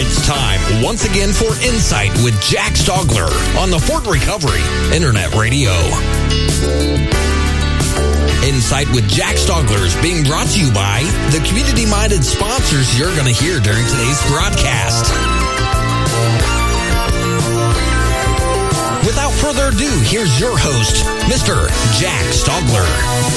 It's time once again for Insight with Jack Stogler on the Fort Recovery Internet Radio. Insight with Jack Stogler is being brought to you by the community-minded sponsors you're going to hear during today's broadcast. Without further ado, here's your host, Mr. Jack Stogler.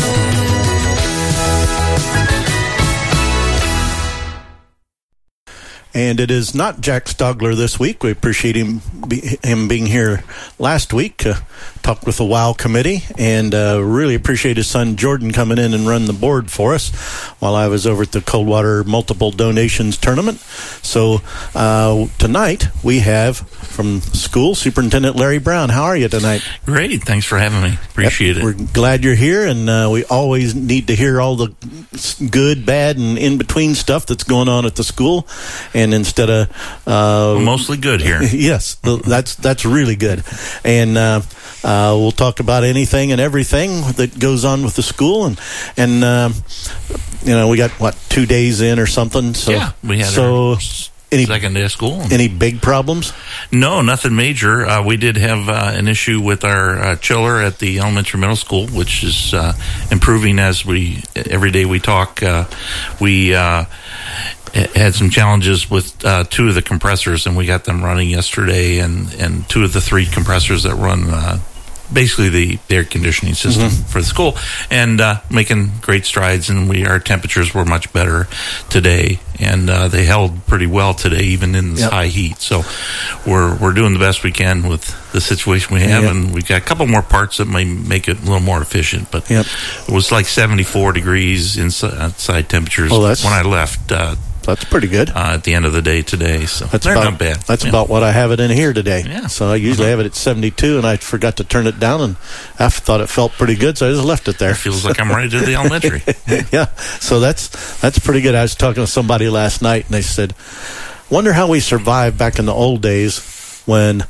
And it is not Jack Stogler this week. We appreciate him being here last week. Talked with the WOW committee, and really appreciate his son Jordan coming in and run the board for us while I was over at the Coldwater Multiple Donations Tournament. So tonight we have from school Superintendent Larry Brown. How are you tonight? Great. Thanks for having me. Appreciate it. We're glad you're here, and we always need to hear all the good, bad, and in-between stuff that's going on at the school. And instead of mostly good here. Yes, that's really good. And we'll talk about anything and everything that goes on with the school. And you know, we got 2 days in or something. So yeah, we had second day of school. Any big problems? No, nothing major. We did have an issue with our chiller at the elementary middle school, which is improving as every day we talk. We had some challenges with two of the compressors, and we got them running yesterday, and two of the three compressors that run basically the air conditioning system for the school, and making great strides, and our temperatures were much better today, and they held pretty well today, even in this high heat. So we're doing the best we can with the situation we have, and we've got a couple more parts that may make it a little more efficient, but it was like 74 degrees outside temperatures when I left. That's pretty good. At the end of the day today, so that's not bad. That's about what I have it in here today. Yeah. So I usually have it at 72, and I forgot to turn it down, and I thought it felt pretty good, so I just left it there. It feels like I'm ready to the elementary. Yeah, so that's pretty good. I was talking to somebody last night, and they said, wonder how we survived back in the old days when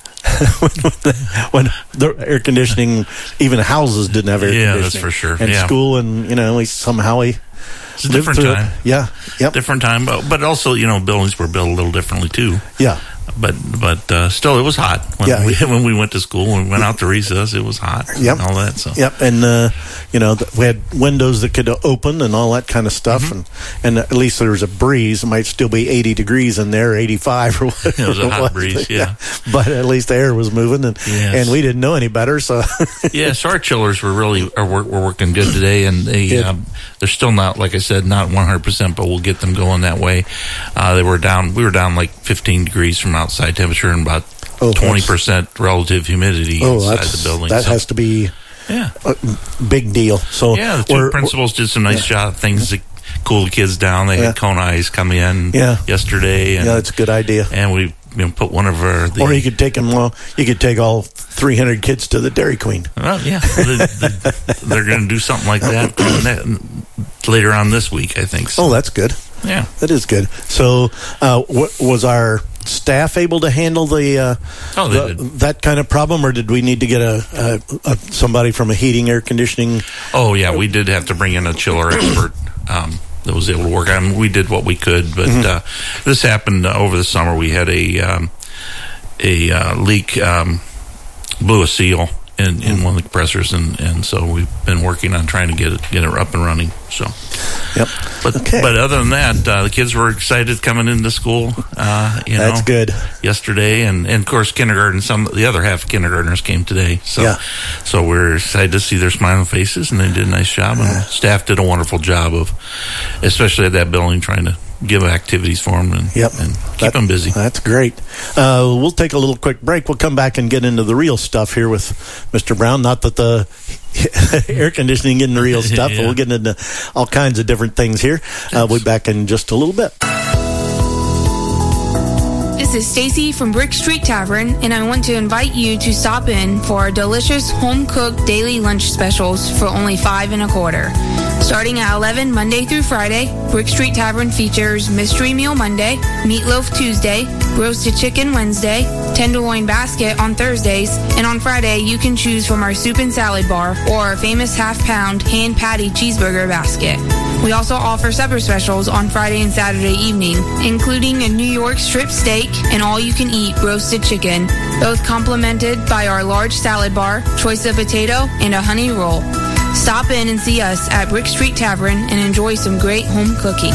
the air conditioning, even houses didn't have air conditioning. Yeah, that's for sure. And school, and it's a different time. Different time, but also, buildings were built a little differently too. Yeah. But still, it was hot when we went to school and went out to recess. It was hot and all that. So and we had windows that could open and all that kind of stuff, and at least there was a breeze. It might still be 80 degrees in there, 85 or whatever. It was a hot breeze, yeah. But at least the air was moving, and we didn't know any better. So so our chillers were working good today, and they're still not, like I said, not 100%, but we'll get them going that way. We were down like 15 degrees from outside temperature and about 20% relative humidity inside the building. That has to be a big deal. So the two principals did some nice job things to cool the kids down. They had cone ice come in yesterday. And, that's a good idea. And we put one of our... or you could take them. You could take all 300 kids to the Dairy Queen. Well, yeah, they're going to do something like that later on this week, I think. So. Oh, that's good. Yeah, that is good. So, was our staff able to handle that kind of problem, or did we need to get somebody from a heating, air conditioning? Oh, yeah, we did have to bring in a chiller expert that was able to work on. We did what we could, but this happened over the summer. We had a leak, blew a seal in one of the compressors, and so we've been working on trying to get it up and running. So, but other than that, the kids were excited coming into school. That's good. Yesterday, and of course kindergarten. The other half of kindergartners came today. So we're excited to see their smiling faces, and they did a nice job. And staff did a wonderful job of, especially at that building, trying to give activities for them and keep them busy. That's great. We'll take a little quick break. We'll come back and get into the real stuff here with Mr. Brown. Not that the air conditioning isn't the real stuff, but we'll get into all kinds of different things here. We'll be back in just a little bit. This is Stacy from Brick Street Tavern, and I want to invite you to stop in for our delicious home-cooked daily lunch specials for only $5.25. Starting at 11 Monday through Friday, Brick Street Tavern features Mystery Meal Monday, Meatloaf Tuesday, Roasted Chicken Wednesday, Tenderloin Basket on Thursdays, and on Friday you can choose from our Soup and Salad Bar or our famous half-pound hand patty cheeseburger basket. We also offer supper specials on Friday and Saturday evening, including a New York strip steak and all-you-can-eat roasted chicken, both complemented by our large salad bar, choice of potato, and a honey roll. Stop in and see us at Brick Street Tavern and enjoy some great home cooking.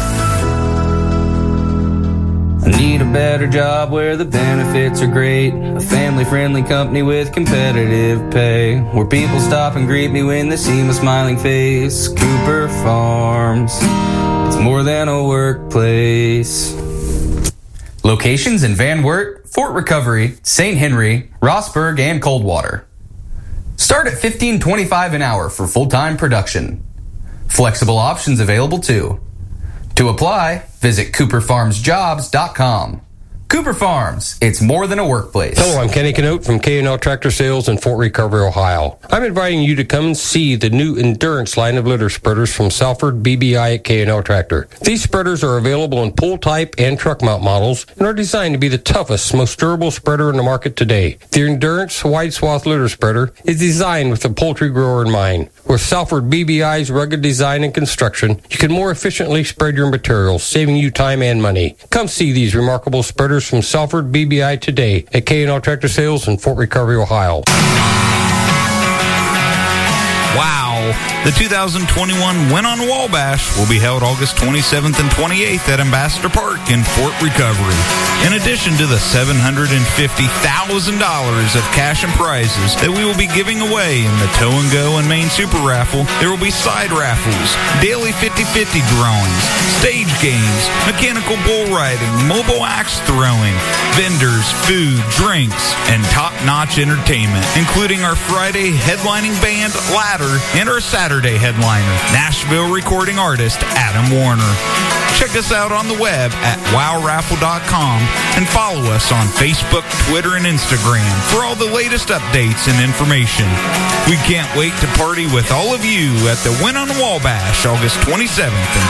I need a better job where the benefits are great. A family-friendly company with competitive pay. Where people stop and greet me when they see my smiling face. Cooper Farms, it's more than a workplace. Locations in Van Wert, Fort Recovery, St. Henry, Rossburg, and Coldwater. Start at $15.25 an hour for full-time production. Flexible options available too. To apply, visit CooperFarmsJobs.com. Cooper Farms, it's more than a workplace. Hello, I'm Kenny Canote from K&L Tractor Sales in Fort Recovery, Ohio. I'm inviting you to come and see the new Endurance line of litter spreaders from Salford BBI at K&L Tractor. These spreaders are available in pull type and truck mount models and are designed to be the toughest, most durable spreader in the market today. The Endurance wide swath litter spreader is designed with the poultry grower in mind. With Salford BBI's rugged design and construction, you can more efficiently spread your materials, saving you time and money. Come see these remarkable spreaders from Salford BBI today at K&L Tractor Sales in Fort Recovery, Ohio. Wow. The 2021 Win on Wabash will be held August 27th and 28th at Ambassador Park in Fort Recovery. In addition to the $750,000 of cash and prizes that we will be giving away in the Tow and Go and Main Super Raffle, there will be side raffles, daily 50-50 drawings, stage games, mechanical bull riding, mobile axe throwing, vendors, food, drinks, and top-notch entertainment, including our Friday headlining band, Ladder, and our Saturday headliner, Nashville recording artist Adam Warner. Check us out on the web at wowraffle.com and follow us on Facebook, Twitter, and Instagram for all the latest updates and information. We can't wait to party with all of you at the Win on Wabash, August 27th and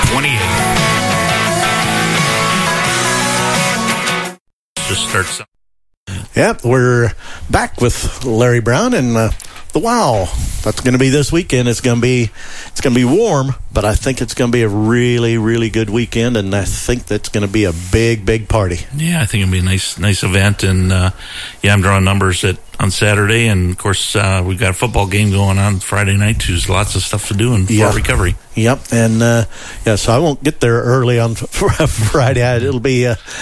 28th. Just start something. Yep, we're back with Larry Brown and the Wow. That's going to be this weekend. It's going to be warm, but I think it's going to be a really, really good weekend, and I think that's going to be a big, big party. Yeah, I think it'll be a nice event, and I'm drawing numbers on Saturday, and of course we've got a football game going on Friday night too. There's lots of stuff to do in Fort Recovery. Yep, and so I won't get there early on Friday. It'll be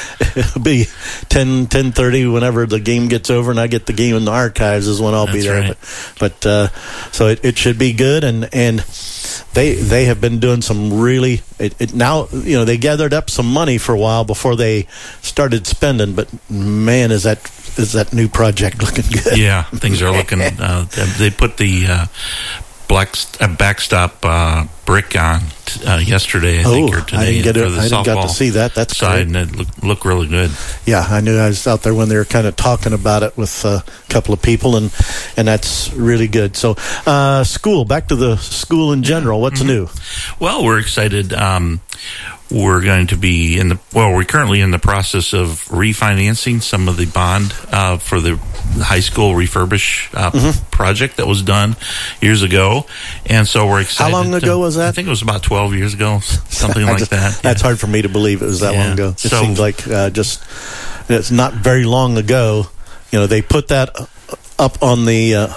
10:30 whenever the game gets over, and I get the game in the archives is when I'll be there. Right. But so it should be good, and they have been doing some really now. They gathered up some money for a while before they started spending, but man, is that new project looking good? Yeah, things are looking. They put the backstop brick on yesterday, I think, or today. I didn't get to see that. That's side, great. and it looked really good. Yeah, I knew I was out there when they were kind of talking about it with a couple of people, and that's really good. So, back to the school in general. What's new? Well, we're excited. We're going to be we're currently in the process of refinancing some of the bond for the high school refurbish project that was done years ago, and so we're excited. How long ago was that? I think it was about 12 years ago, something like that. That's hard for me to believe it was that long ago. It seems like it's not very long ago. They put that up on the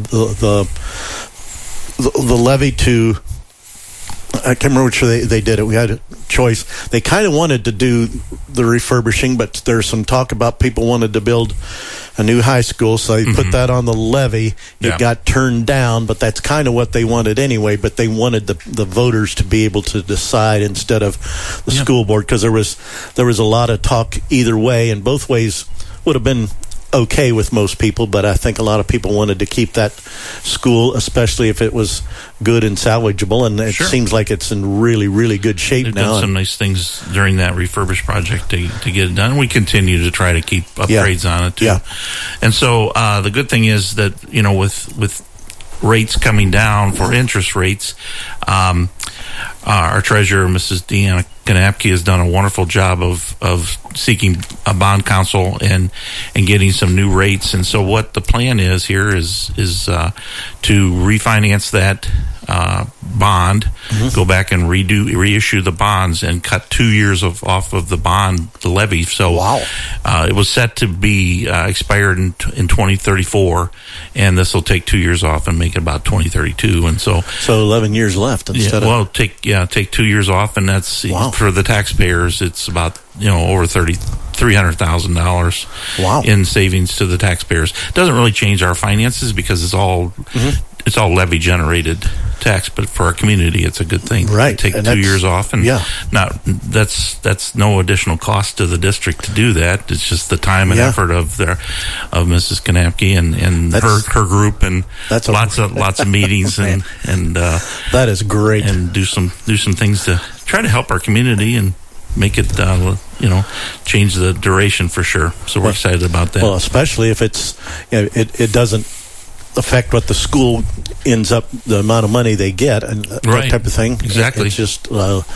levy to. I can't remember which they did it. We had a choice. They kind of wanted to do the refurbishing, but there's some talk about people wanted to build a new high school, so they put that on the levy. It got turned down, but that's kind of what they wanted anyway. But they wanted the voters to be able to decide instead of the school board, because there was a lot of talk either way, and both ways would have been okay with most people, but I think a lot of people wanted to keep that school, especially if it was good and salvageable, and it seems like it's in really, really good shape now. They've done some nice things during that refurbished project to get it done. We continue to try to keep upgrades on it too. Yeah. And so the good thing is that, with rates coming down for interest rates, our treasurer, Mrs. Deanna Kanapke, has done a wonderful job of seeking a bond counsel and getting some new rates. And so what the plan is here is to refinance that bond, go back and reissue the bonds and cut 2 years off of the bond, the levy. So it was set to be expired in 2034, and this will take 2 years off and make it about 2032. And so 11 years left instead of... take 2 years off, and that's for the taxpayers, it's about over $300,000 in savings to the taxpayers. It doesn't really change our finances because it's all levy generated tax, but for our community it's a good thing. Right. Take 2 years off, and that's no additional cost to the district to do that. It's just the time and effort of Mrs. Kanapke and her group, and lots of meetings and that is great. And do some things to try to help our community and make it, change the duration for sure. So we're excited about that. Well, especially if it's, it doesn't affect what the school ends up, the amount of money they get, and that type of thing. Exactly. It's just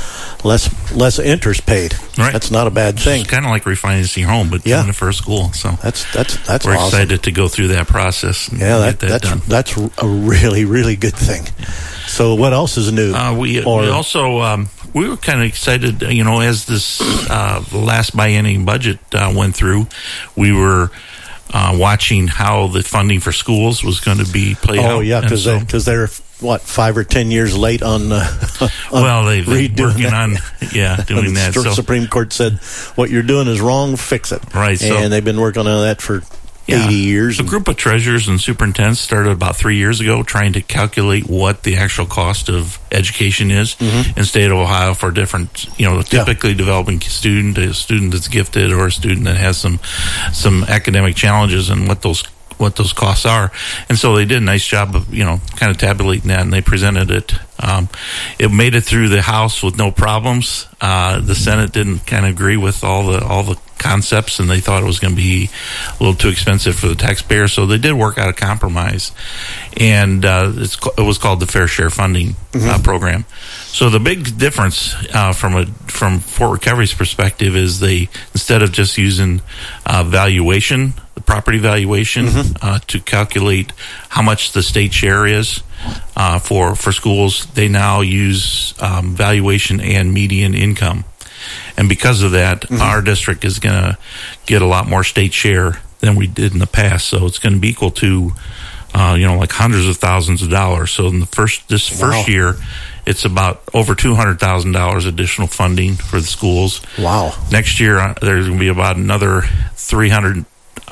less interest paid. Right. That's not a bad thing. It's kind of like refinancing your home, but doing it for a school. So that's we're awesome. excited to go through that process. And get that done. That's a really, really good thing. So what else is new? We also we were kind of excited, as this the last biennium budget went through. We were watching how the funding for schools was going to be played out. Oh, yeah, because they're 5 or 10 years late on they've been working on doing that. The Supreme Court said, what you're doing is wrong, fix it. Right. And they've been working on that for 80 years. A group of treasurers and superintendents started about 3 years ago trying to calculate what the actual cost of education is in the state of Ohio for different, typically developing student, a student that's gifted, or a student that has some academic challenges, and what those costs are. And so they did a nice job of, kind of tabulating that, and they presented it. It made it through the House with no problems. The Senate didn't kind of agree with all the concepts, and they thought it was going to be a little too expensive for the taxpayer. So they did work out a compromise, and it was called the Fair Share Funding program. So the big difference from Fort Recovery's perspective is they, instead of just using valuation, the property valuation, to calculate how much the state share is for schools, they now use valuation and median income. And because of that, our district is going to get a lot more state share than we did in the past. So it's going to be equal to, like hundreds of thousands of dollars. So in the first year, it's about over $200,000 additional funding for the schools. Wow. Next year, there's going to be about another $300,000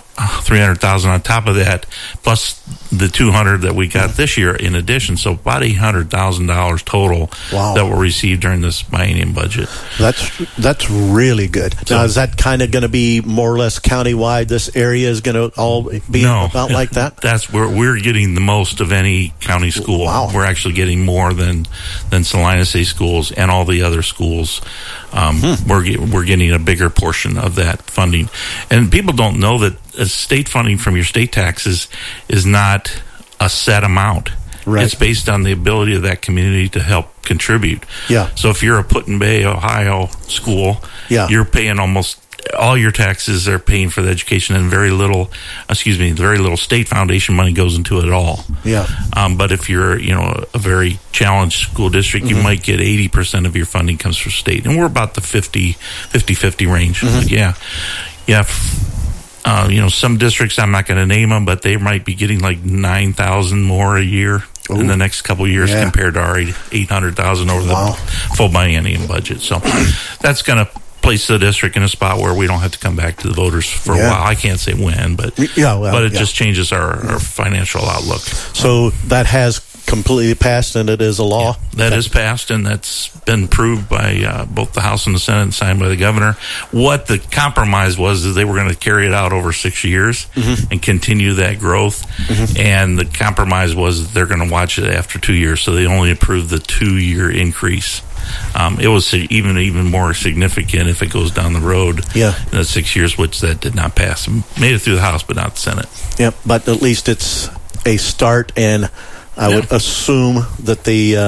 on top of that, plus the $200,000 that we got this year in addition. So about $800,000 total that will receive during this biennium budget. That's really good. Now, is that kind of going to be more or less countywide? This area is going to all be about like that? That's where we're getting the most of any county school. Wow. We're actually getting more than Salina State schools and all the other schools. We're getting a bigger portion of that funding. And people don't know that state funding from your state taxes is not a set amount. Right. It's based on the ability of that community to help contribute. Yeah. So if you're a Put-in-Bay, Ohio school, you're paying almost all your taxes are paying for the education, and very little state foundation money goes into it at all. Yeah. But if you're, a very challenged school district, you might get 80% of your funding comes from state. And we're about the 50-50 range. Some districts, I'm not going to name them, but they might be getting like $9,000 more a year in the next couple of years compared to our $800,000 over the full biennium budget. So that's going to place the district in a spot where we don't have to come back to the voters for a while. I can't say when, but it just changes our financial outlook. So that has completely passed, and it is a law? That is passed, and that's been approved by both the House and the Senate and signed by the governor. What the compromise was is they were going to carry it out over 6 years and continue that growth, and the compromise was they're going to watch it after 2 years, so they only approved the 2-year increase. It was even more significant if it goes down the road in the 6 years, which that did not pass. Made it through the House, but not the Senate. Yep, but at least it's a start, and I would assume that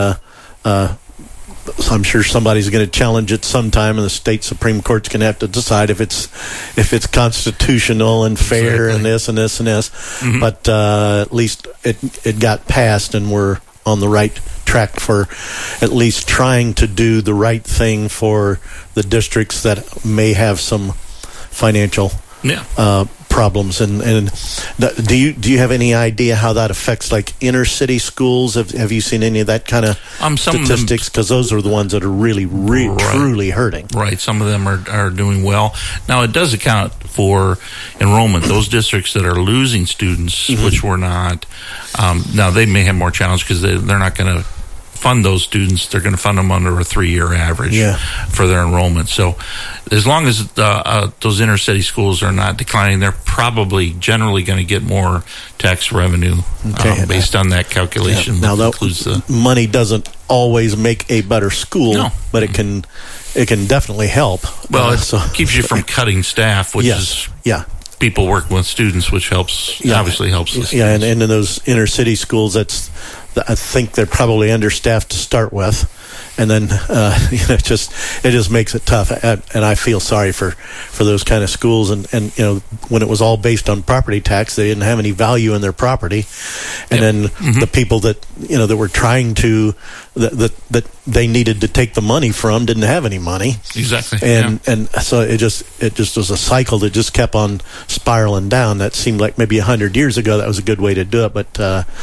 I'm sure somebody's going to challenge it sometime, and the state Supreme Court's going to have to decide if it's constitutional and fair and this and this and this. But at least it got passed, and we're on the right track for at least trying to do the right thing for the districts that may have some financial problems. And do you have any idea how that affects like inner city schools? Have you seen any of that kind of statistics? Because those are the ones that are really truly hurting. Right. Some of them are doing well. Now, it does account for enrollment. Those districts that are losing students, which were not, now they may have more challenge because they're not going to fund those students. They're going to fund them under a 3-year average for their enrollment. So as long as those inner city schools are not declining, they're probably generally going to get more tax revenue based on that calculation. Now, money doesn't always make a better school, but it can definitely help. Well, it keeps you from cutting staff, which is people working with students, which obviously helps the students. Yeah, and in those inner city schools, I think they're probably understaffed to start with, and then it just makes it tough. And I feel sorry for those kind of schools. And when it was all based on property tax, they didn't have any value in their property, and then the people that that were trying to that they needed to take the money from didn't have any money. Exactly. And so it just was a cycle that just kept on spiraling down. That seemed like maybe 100 years ago that was a good way to do it, but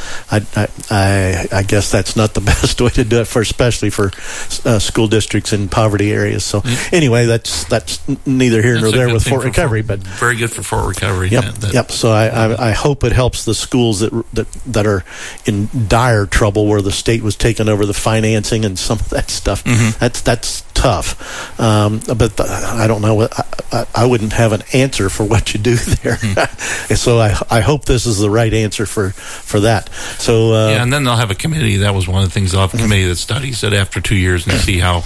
I guess that's not the best way to do it, especially for school districts in poverty areas. So anyway, that's neither here nor there with Fort Recovery, but very good for Fort Recovery. Yep. So I hope it helps the schools that are in dire trouble, where the state was taking over the financing and some of that stuff. That's tough. But I don't know I wouldn't have an answer for what you do there. So I hope this is the right answer for that. So and then they'll have a committee. That was one of the things. They'll have a committee that studies it after 2 years and see how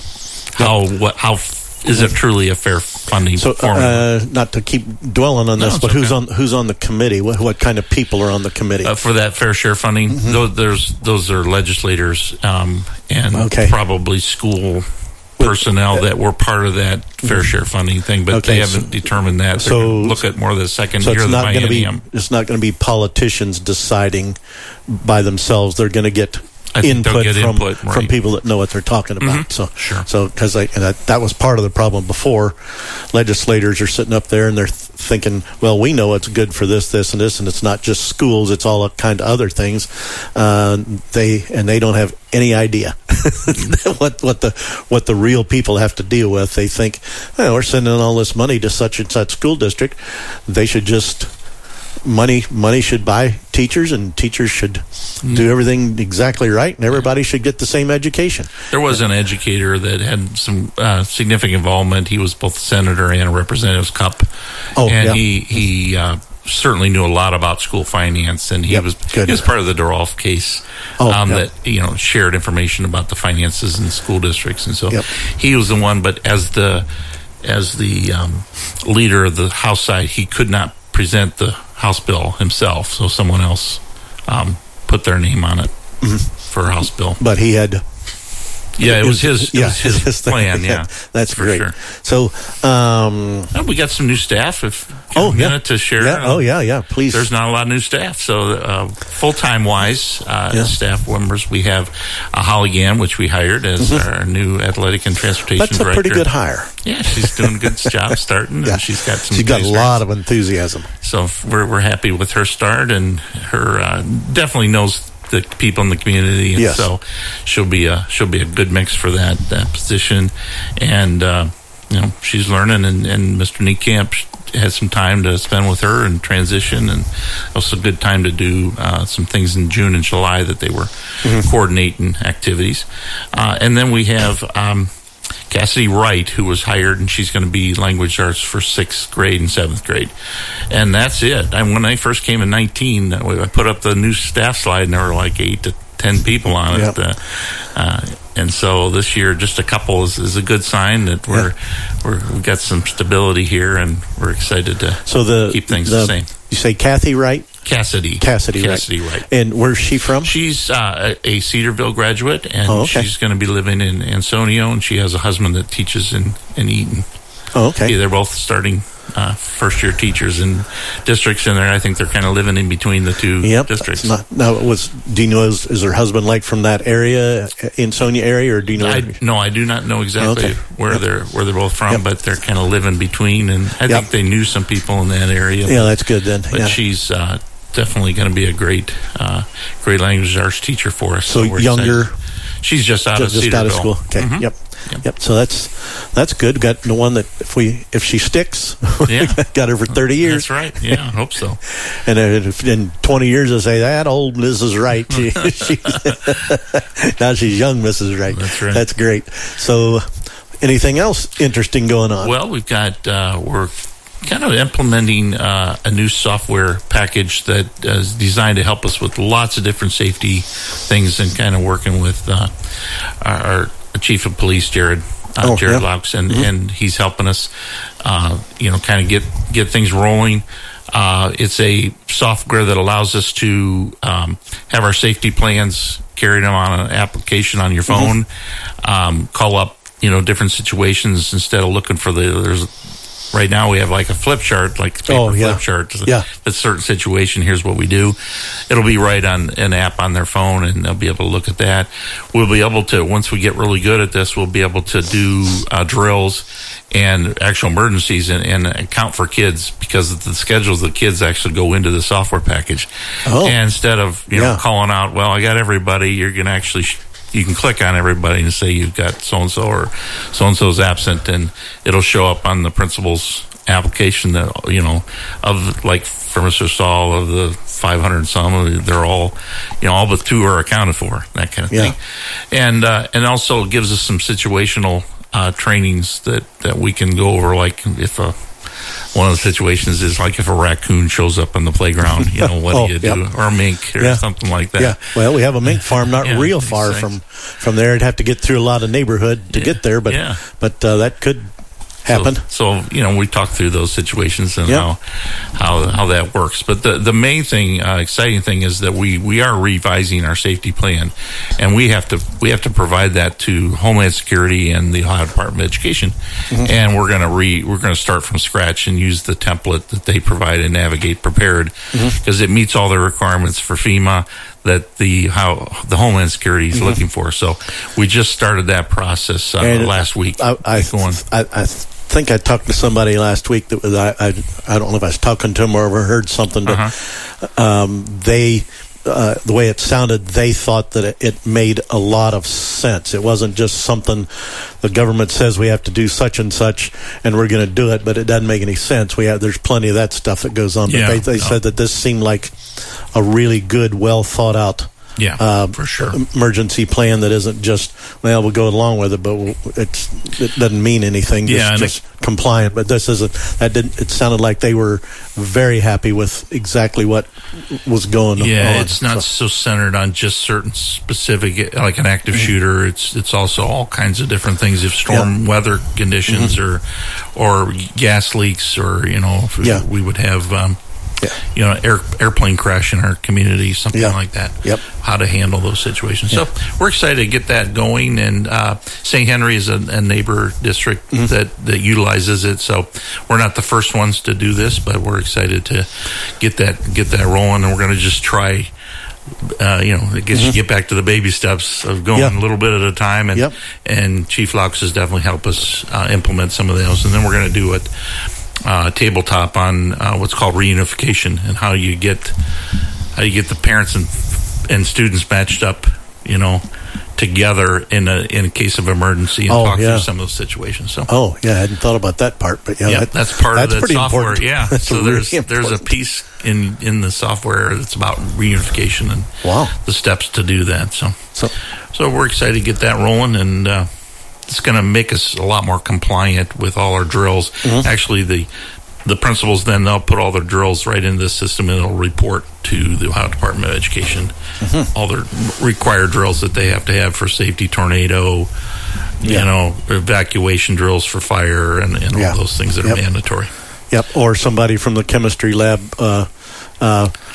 is it truly a fair funding formula. Not to keep dwelling on this, but who's on the committee? What kind of people are on the committee for that fair share funding? Those are legislators and probably school personnel that were part of that fair share funding thing, but they haven't determined that. They're going to look at more of the second year of the biennium. It's not going to be politicians deciding by themselves. They're going to get input from people that know what they're talking about. So because that was part of the problem before. Legislators are sitting up there and they're thinking, well, we know it's good for this, and this, and it's not just schools; it's all kind of other things. They don't have any idea what the real people have to deal with. They think, we're sending all this money to such and such school district. They should just money should buy teachers, and teachers should do everything exactly right, and everybody should get the same education. There was an educator that had some significant involvement. He was both senator and a representative's cup, he certainly knew a lot about school finance, and he was part of the Dorolf case that shared information about the finances in school districts, and so he was the one. But as the leader of the House side, he could not present the House bill himself, so someone else put their name on it for a House bill. But he had. Yeah, it was his plan. Yeah, that's for great. Sure. So we got some new staff. To share. Please. There's not a lot of new staff. So full-time wise, staff members, we have Holly Gann, which we hired as our new athletic and transportation director. That's a pretty good hire. Yeah, she's doing a good job starting. And she's got a lot of enthusiasm. So we're happy with her start, and her definitely knows the people in the community, and so she'll be a good mix for that position. And she's learning, and Mr. Niekamp has some time to spend with her and transition, and also a good time to do some things in June and July that they were coordinating activities. And then we have Cassidy Wright, who was hired, and she's going to be language arts for 6th grade and 7th grade. And that's it. And when I first came in 19, I put up the new staff slide, and there were like 8 to 10 people on it. And so this year, just a couple is a good sign that we've got some stability here, and we're excited to keep things the same. You say Kathy Wright? Cassidy Wright. And where's she from? She's a Cedarville graduate, and she's going to be living in Ansonio, and she has a husband that teaches in Eaton. Oh, okay. Yeah, they're both starting first-year teachers and districts in there. I think they're kind of living in between the two districts. Do you know, is her husband like from that area, Ansonia area, or do you know? I do not know exactly where they're both from, but they're kind of living between, and I think they knew some people in that area. Yeah, that's good then. But she's definitely going to be a great language arts teacher for us. So younger. Excited. She's just out of school. Okay. Mm-hmm. Yep. So that's good. Got the one that if she sticks, got her for 30 years. That's right. Yeah, I hope so. And if in 20 years I say that old Mrs. Wright, now she's young Mrs. Wright. That's right. That's great. So, anything else interesting going on? Well, we've got we're kind of implementing a new software package that is designed to help us with lots of different safety things, and kind of working with our Chief of Police, Jared Laux, and he's helping us, kind of get things rolling. It's a software that allows us to have our safety plans, carry them on an application on your phone, call up, different situations instead of looking for right now we have like a flip chart, like flip chart. Yeah. A certain situation, here's what we do. It'll be right on an app on their phone, and they'll be able to look at that. We'll be able to, once we get really good at this, we'll be able to do drills and actual emergencies and account for kids, because the schedules of the kids actually go into the software package. And instead of, calling out, well, I got everybody, you're going to actually... You can click on everybody and say you've got so-and-so or so-and-so's absent, and it'll show up on the principal's application that, of like for Mr. Stahl, of the 500 and some, they're all, all but 2 are accounted for, that kind of thing. And also gives us some situational trainings that we can go over, like if one of the situations is like if a raccoon shows up on the playground, what do you do? Or a mink or something like that. Yeah. Well, we have a mink farm not real far from there. It'd have to get through a lot of neighborhood to get there, but that could happen. So we talked through those situations and how that works. But the main thing, exciting thing, is that we are revising our safety plan, and we have to provide that to Homeland Security and the Ohio Department of Education, and we're gonna start from scratch and use the template that they provide in Navigate Prepared, because it meets all the requirements for FEMA that the Homeland Security is looking for. So we just started that process last week. I think I talked to somebody last week that was I don't know if I was talking to them or overheard something, but they the way it sounded, they thought that it made a lot of sense. It wasn't just something the government says we have to do such and such and we're going to do it, but it doesn't make any sense. There's plenty of that stuff that goes on. But they said that this seemed like a really good, well thought out for sure emergency plan that isn't just, well, we'll go along with it, but it doesn't mean anything. Just compliant. But this isn't. It sounded like they were very happy with exactly what was going on. Yeah, it's not so centered on just certain specific, like an active shooter. It's also all kinds of different things. If storm weather conditions or gas leaks, or we would have. Airplane crash in our community, something like that. How to handle those situations. So we're excited to get that going. And St. Henry is a neighbor district that utilizes it. So we're not the first ones to do this, but we're excited to get that rolling. And we're going to just try. I guess you get back to the baby steps of going a little bit at a time, and Chief Laux has definitely helped us implement some of those. And then we're going to do it. Tabletop on what's called reunification, and how you get the parents and students matched up, together in a case of emergency, and talk through some of those situations. So I hadn't thought about that part, but that's part of the software. Important. Yeah, so there's a piece in the software that's about reunification and the steps to do that. So we're excited to get that rolling, and it's going to make us a lot more compliant with all our drills. Actually, the principals, then they'll put all their drills right into the system, and it'll report to the Ohio Department of Education all their required drills that they have to have for safety, tornado, evacuation drills for fire, and all those things that are mandatory. Or somebody from the chemistry lab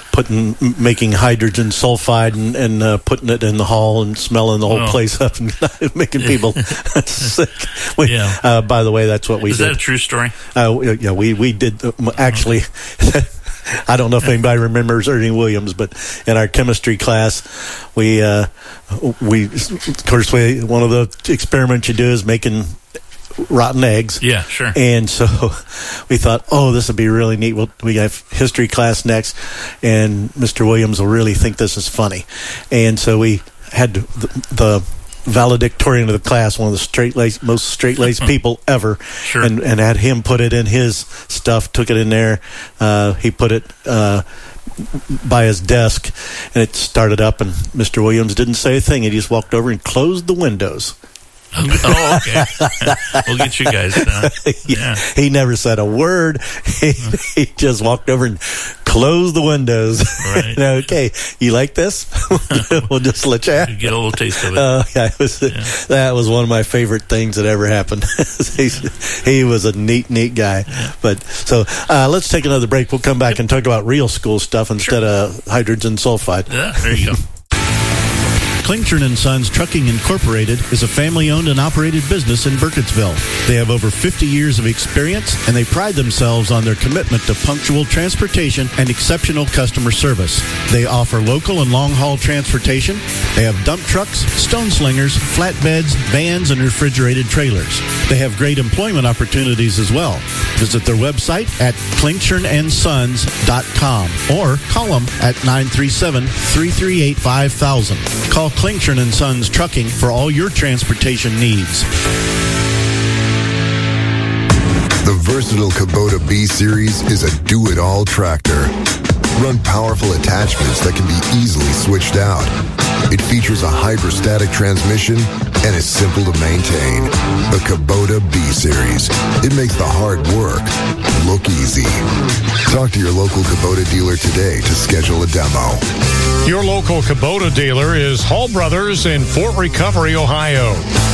making hydrogen sulfide and putting it in the hall and smelling the whole place up and making people sick. By the way, that's what we did. Is that a true story? Yeah, we did actually. I don't know if anybody remembers Ernie Williams, but in our chemistry class, we of course, one of the experiments you do is making rotten eggs. Yeah, sure. And so we thought, this would be really neat. We have history class next, and Mr. Williams will really think this is funny. And so we had the valedictorian of the class, one of the most straight-laced people ever, sure. and had him put it in his stuff, took it in there. He put it by his desk, and it started up, and Mr. Williams didn't say a thing. He just walked over and closed the windows. Oh, okay. We'll get you guys. Yeah. He never said a word. He just walked over and closed the windows. Right. Okay, you like this? We'll just let you have it. You get a little taste of it. That was one of my favorite things that ever happened. He was a neat guy. Yeah. But so let's take another break. We'll come back and talk about real school stuff instead of hydrogen sulfide. Yeah, there you go. Klingshirn & Sons Trucking Incorporated is a family-owned and operated business in Burkittsville. They have over 50 years of experience, and they pride themselves on their commitment to punctual transportation and exceptional customer service. They offer local and long-haul transportation. They have dump trucks, stone slingers, flatbeds, vans, and refrigerated trailers. They have great employment opportunities as well. Visit their website at klingshirnandsons.com or call them at 937-338-5000. Call Klingshirn & Sons Trucking for all your transportation needs. The versatile Kubota B-Series is a do-it-all tractor. Run powerful attachments that can be easily switched out. It features a hydrostatic transmission and is simple to maintain. The Kubota B-Series. It makes the hard work look easy. Talk to your local Kubota dealer today to schedule a demo. Your local Kubota dealer is Hall Brothers in Fort Recovery, Ohio.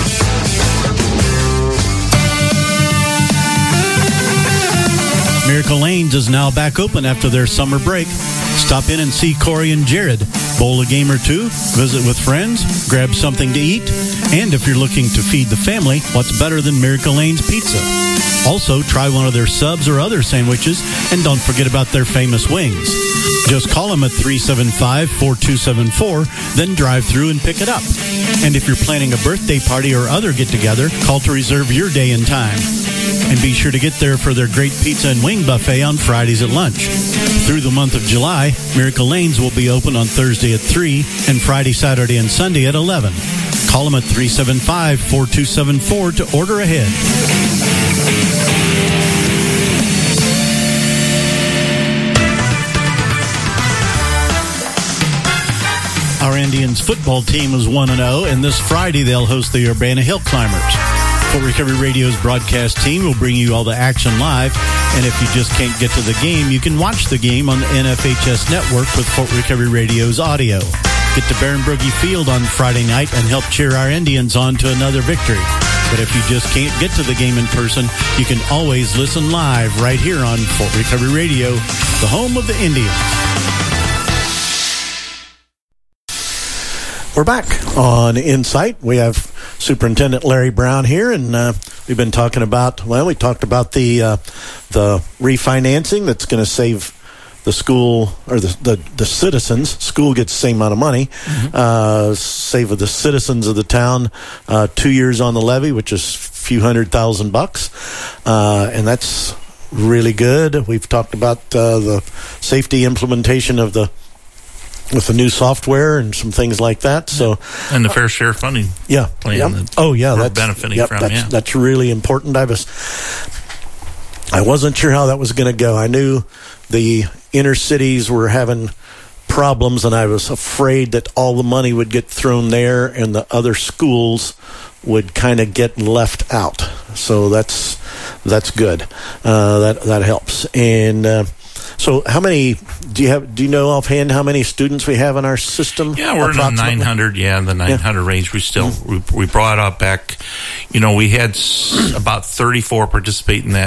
Miracle Lanes is now back open after their summer break. Stop in and see Corey and Jared. Bowl a game or two, visit with friends, grab something to eat, and if you're looking to feed the family, what's better than Miracle Lane's Pizza? Also, try one of their subs or other sandwiches, and don't forget about their famous wings. Just call them at 375-4274, then drive through and pick it up. And if you're planning a birthday party or other get-together, call to reserve your day and time. And be sure to get there for their great pizza and wing buffet on Fridays at lunch. Through the month of July, Miracle Lanes will be open on Thursday at 3 and Friday, Saturday, and Sunday at 11. Call them at 375-4274 to order ahead. Our Indians football team is 1-0, and this Friday they'll host the Urbana Hill Climbers. Fort Recovery Radio's broadcast team will bring you all the action live, and if you just can't get to the game, you can watch the game on the NFHS network with Fort Recovery Radio's audio. Get to Baron-Broogie Field on Friday night and help cheer our Indians on to another victory. But if you just can't get to the game in person, you can always listen live right here on Fort Recovery Radio, the home of the Indians. We're back on Insight. We have Superintendent Larry Brown here, and we've been talking about, we talked about the refinancing that's going to save the school, or the citizens. School gets the same amount of money. Save the citizens of the town 2 years on the levy, which is a few $100,000, and that's really good. We've talked about the safety implementation of with the new software and some things like that. So, and the fair share funding. Yeah. Plan that's benefiting from. That's really important. I wasn't sure how that was going to go. I knew the inner cities were having problems, and I was afraid that all the money would get thrown there and the other schools would kind of get left out. So that's good. That helps. And so how many do you know offhand how many students we have in our system? Yeah, we're in the 900. Yeah, in the 900 range. We still we brought up back. We had about 34 participate in that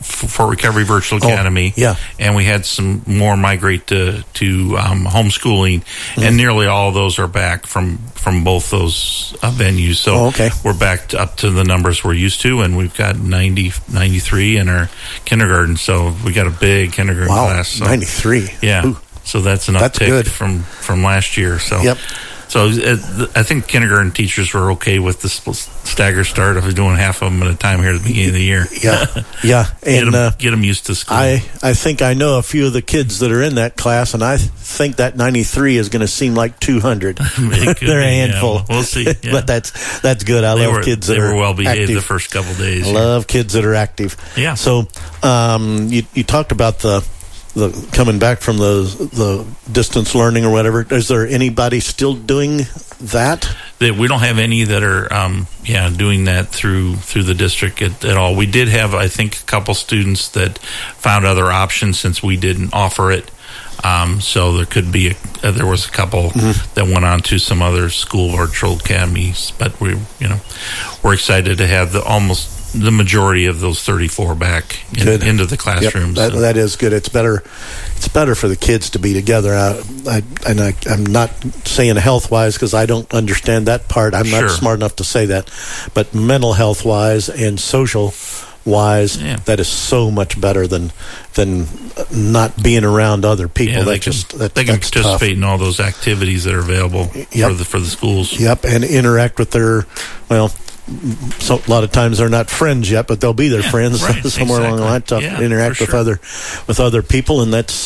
Fort Recovery Virtual Academy. Yeah. And we had some more migrate to homeschooling, and nearly all of those are back from both those venues. So we're back up to the numbers we're used to, and we've got 93 in our kindergarten. So we got a big kindergarten class. So, 93. Yeah. Ooh. So that's an uptick from last year. So So I think kindergarten teachers were okay with the stagger start of doing half of them at a time here at the beginning of the year. Yeah. And get them used to school. I think I know a few of the kids that are in that class, and I think that 93 is going to seem like 200. They're a handful. Yeah, we'll see. Yeah. But that's good. I love kids that are They were well behaved active. the first couple of days. I love kids that are active. Yeah. So you talked about the coming back from the distance learning or whatever. Is there anybody still doing that? We don't have any that are doing that through the district at all. We did have, I think, a couple students that found other options since we didn't offer it. So there could be there was a couple that went on to some other school virtual academies, but we're excited to have almost the majority of those 34 back into the classrooms. Yep, that is good. It's better for the kids to be together. I'm not saying health-wise because I don't understand that part. I'm not smart enough to say that. But mental health-wise and social-wise, that is so much better than not being around other people. Yeah, they can participate in all those activities that are available for the schools. Yep, and interact with their, so a lot of times they're not friends yet, but they'll be their friends somewhere along the line. Interact with other people, and that's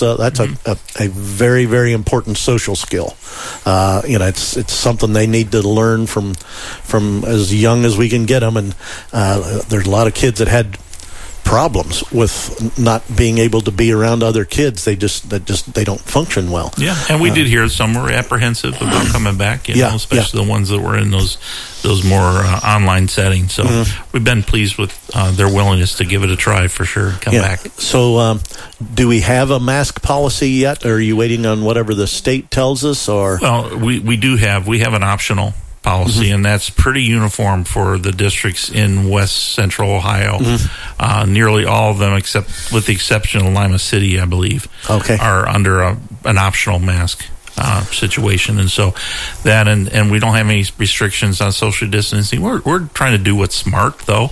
a very, very important social skill. It's something they need to learn from as young as we can get them. And there's a lot of kids that had problems with not being able to be around other kids. They don't function well. Yeah, and we did hear some were apprehensive about coming back, especially the ones that were in those more online settings. So we've been pleased with their willingness to give it a try for sure. Come back. So do we have a mask policy yet? Or are you waiting on whatever the state tells us? Or well, we have an optional policy, and that's pretty uniform for the districts in West Central Ohio. Nearly all of them, except with the exception of Lima City, I believe, are under an optional mask situation. And so that, and we don't have any restrictions on social distancing. We're trying to do what's smart, though.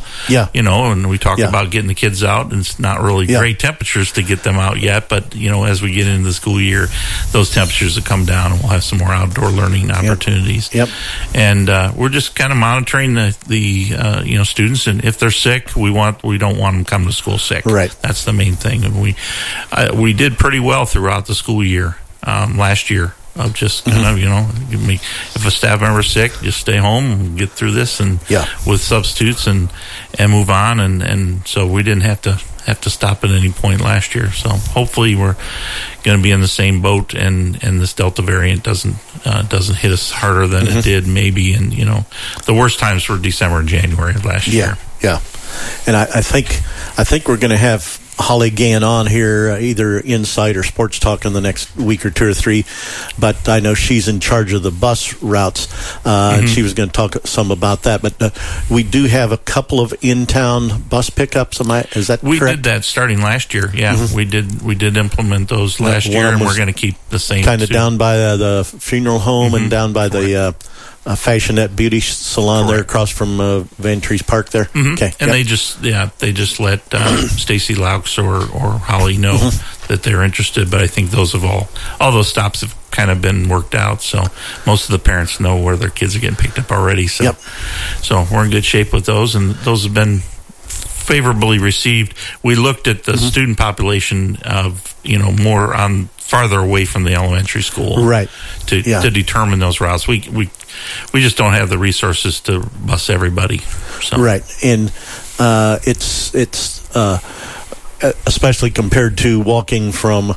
And we talk about getting the kids out, and it's not really great temperatures to get them out yet, but as we get into the school year, those temperatures will come down, and we'll have some more outdoor learning opportunities. And we're just kind of monitoring the students, and if they're sick, we don't want them coming to school sick. Right. That's the main thing. And we did pretty well throughout the school year. Last year of just kind of, if a staff member's sick, just stay home and get through this and with substitutes and move on. And so we didn't have to stop at any point last year. So hopefully we're going to be in the same boat and this Delta variant doesn't hit us harder than it did maybe in, the worst times were December and January of last year. Yeah. And I think we're going to have Holly Gann on here, either Insight or Sports Talk in the next week or two or three, but I know she's in charge of the bus routes, and she was going to talk some about that. But we do have a couple of in-town bus pickups. Is that correct? We did that starting last year. Yeah, we did implement those last year, and we're going to keep the same. Kind of down by the funeral home and down by the Fashionette Beauty Salon there across from Van Trees Park there. Okay. And they just let Stacy Laux or Holly know that they're interested, but I think all those stops have kind of been worked out, so most of the parents know where their kids are getting picked up already. So we're in good shape with those, and those have been favorably received. We looked at the student population of more on farther away from the elementary school, right? To determine those routes. We just don't have the resources to bus everybody. So. Right, and it's especially compared to walking from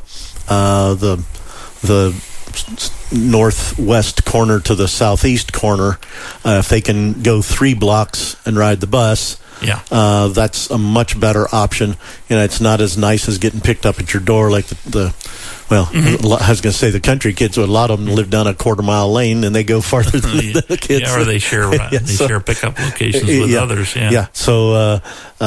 the northwest corner to the southeast corner. If they can go 3 blocks and ride the bus, that's a much better option. It's not as nice as getting picked up at your door like I was going to say the country kids. A lot of them live down a quarter-mile lane, and they go farther than the kids. Yeah, or they share share pickup locations with others. Yeah. So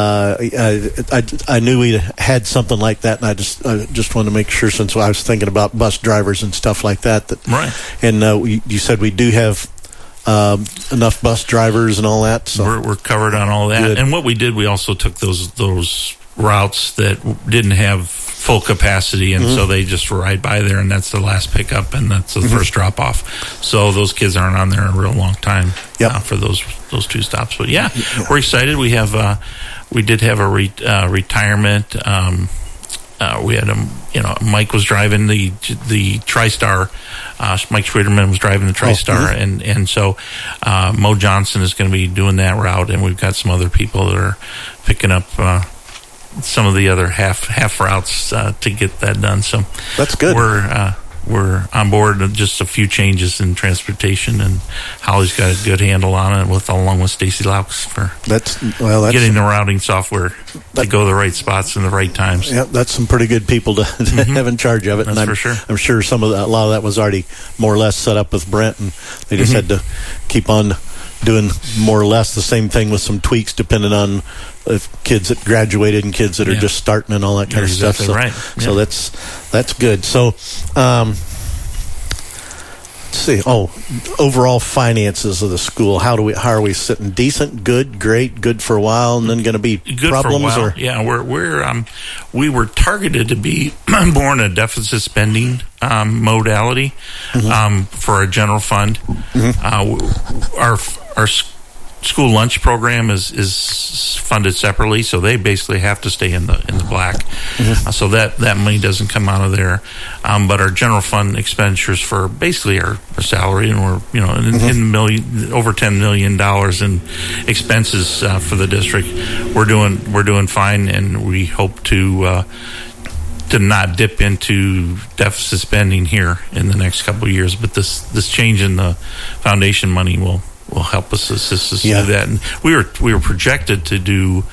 I knew we had something like that, and I just wanted to make sure, since I was thinking about bus drivers and stuff like that. Right. And you said we do have enough bus drivers and all that. So we're covered on all that. Good. And what we did, we also took those routes that didn't have full capacity, and so they just ride by there, and that's the last pickup, and that's the first drop off. So those kids aren't on there a real long time for those two stops. But we're excited. We did have a retirement. We had Mike was driving the TriStar. Mike Schwederman was driving the TriStar, and so Mo Johnson is going to be doing that route, and we've got some other people that are picking up some of the other half routes to get that done. So that's good. We're on board with just a few changes in transportation, and Holly's got a good handle on it, along with Stacy Laux for that's getting the routing software to go the right spots and the right times. Yeah, that's some pretty good people to have in charge of it. That's for sure. I'm sure a lot of that was already more or less set up with Brent, and they just had to keep on doing more or less the same thing with some tweaks depending on kids that graduated and kids that are just starting and all that kind of stuff. So, right. So that's good. So let's see. Overall finances of the school. How are we sitting? Decent, good, great, good for a while, and then going to be good problems? For a while. Yeah, we were targeted to be more in a deficit spending modality for our general fund. Our school lunch program is funded separately, so they basically have to stay in the black. So that money doesn't come out of there. But our general fund expenditures for basically our salary, and we're in over $10 million in expenses for the district. We're doing fine, and we hope to not dip into deficit spending here in the next couple of years. But this change in the foundation money will help us, assist us do that. And we were projected to do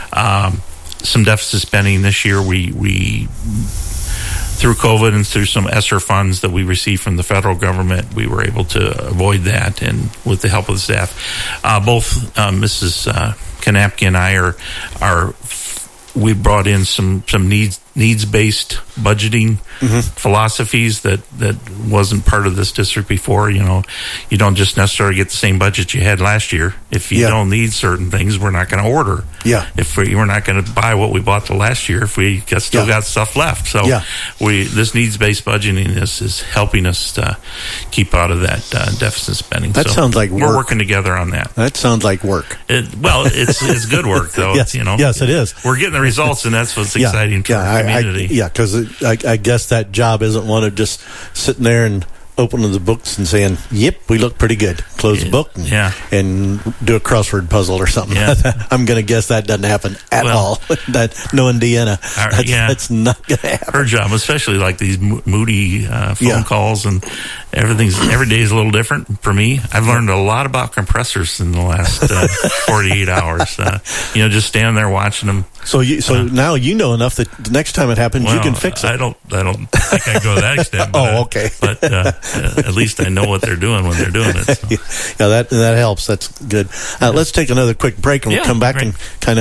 some deficit spending this year. We through COVID and through some ESSER funds that we received from the federal government, we were able to avoid that, and with the help of the staff. Both Mrs. Kanapke and I we brought in some needs-based budgeting philosophies that wasn't part of this district before. You don't just necessarily get the same budget you had last year. If you don't need certain things, we're not going to order. If we're not going to buy what we bought the last year, if we still got stuff left. So this needs-based budgeting is helping us keep out of that deficit spending. That sounds like work. We're working together on that. That sounds like work. It's good work, though. Yes, it is. We're getting the results, and that's what's exciting for our community. Because I guess that job isn't one of just sitting there and opening the books and saying, "Yep, we look pretty good." Close the book and do a crossword puzzle or something. I'm going to guess that doesn't happen at all. That knowing Deanna, that's not going to happen. Her job, especially like these moody phone calls, and every day is a little different for me. I've learned a lot about compressors in the last 48 hours. Just standing there watching them. So now you know enough that the next time it happens, you can fix it. I don't think I go to that extent. But, okay. But at least I know what they're doing when they're doing it. So. That helps. That's good. Let's take another quick break, and we'll come back and kind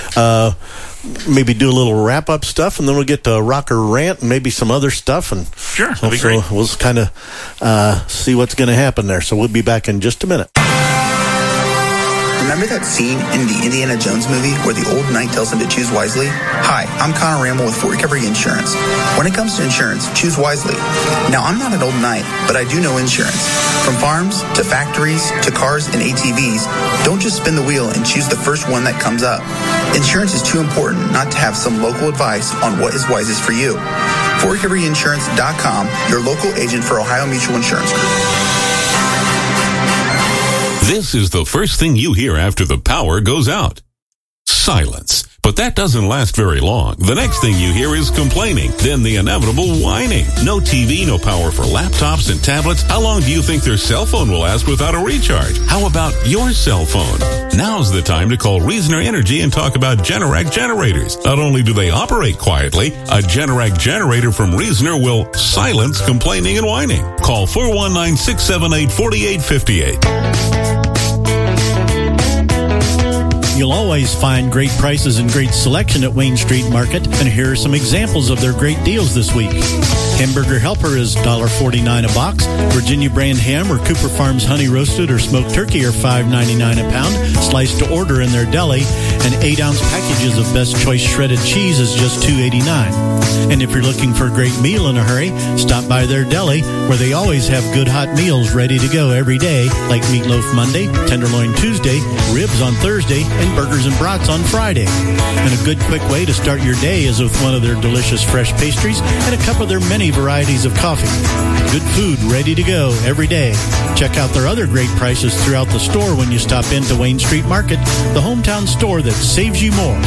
of maybe do a little wrap up stuff, and then we'll get to Rocker Rant and maybe some other stuff. And sure, that'd be great. We'll kind of see what's going to happen there. So we'll be back in just a minute. Remember that scene in the Indiana Jones movie where the old knight tells him to choose wisely? Hi, I'm Connor Ramble with Fort Recovery Insurance. When it comes to insurance, choose wisely. Now, I'm not an old knight, but I do know insurance. From farms to factories to cars and ATVs, don't just spin the wheel and choose the first one that comes up. Insurance is too important not to have some local advice on what is wisest for you. FortRecoveryInsurance.com, your local agent for Ohio Mutual Insurance Group. This is the first thing you hear after the power goes out. Silence. But But that doesn't last very long. The next thing you hear is complaining, then the inevitable whining. No TV, no power for laptops and tablets. How long do you think their cell phone will last without a recharge? How about your cell phone? Now's the time to call Reasoner Energy and talk about Generac generators. Not only do they operate quietly, a Generac generator from Reasoner will silence complaining and whining. Call 419-678-4858. You'll always find great prices and great selection at Wayne Street Market, and here are some examples of their great deals this week. Hamburger Helper is $1.49 a box. Virginia brand ham or Cooper Farms honey roasted or smoked turkey are $5.99 a pound, sliced to order in their deli, and 8-ounce packages of Best Choice shredded cheese is just $2.89. And if you're looking for a great meal in a hurry, stop by their deli, where they always have good hot meals ready to go every day, like meatloaf Monday, tenderloin Tuesday, ribs on Thursday, and burgers and brats on Friday. And a good quick way to start your day is with one of their delicious fresh pastries and a cup of their many varieties of coffee. Good food ready to go every day. Check out their other great prices throughout the store when you stop into Wayne Street Market, the hometown store that saves you more.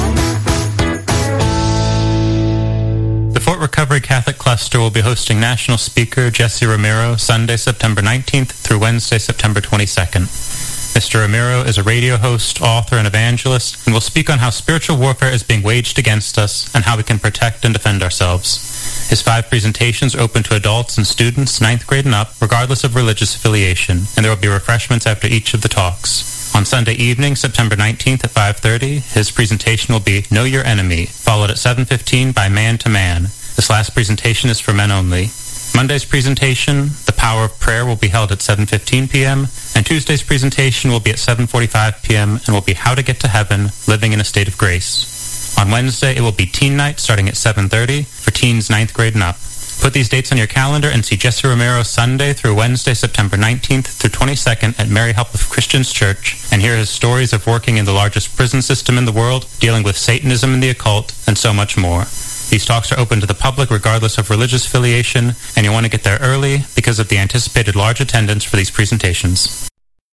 The Fort Recovery Catholic Cluster will be hosting national speaker Jesse Romero Sunday, September 19th through Wednesday, September 22nd. Mr. Romero is a radio host, author, and evangelist, and will speak on how spiritual warfare is being waged against us and how we can protect and defend ourselves. His 5 presentations are open to adults and students, 9th grade and up, regardless of religious affiliation, and there will be refreshments after each of the talks. On Sunday evening, September 19th at 5:30, his presentation will be Know Your Enemy, followed at 7:15 by Man to Man. This last presentation is for men only. Monday's presentation, The Power of Prayer, will be held at 7:15 p.m., and Tuesday's presentation will be at 7:45 p.m. and will be How to Get to Heaven, Living in a State of Grace. On Wednesday, it will be Teen Night starting at 7:30 for teens 9th grade and up. Put these dates on your calendar and see Jesse Romero Sunday through Wednesday, September 19th through 22nd at Mary Help of Christians Church, and hear his stories of working in the largest prison system in the world, dealing with Satanism and the occult, and so much more. These talks are open to the public regardless of religious affiliation, and you want to get there early because of the anticipated large attendance for these presentations.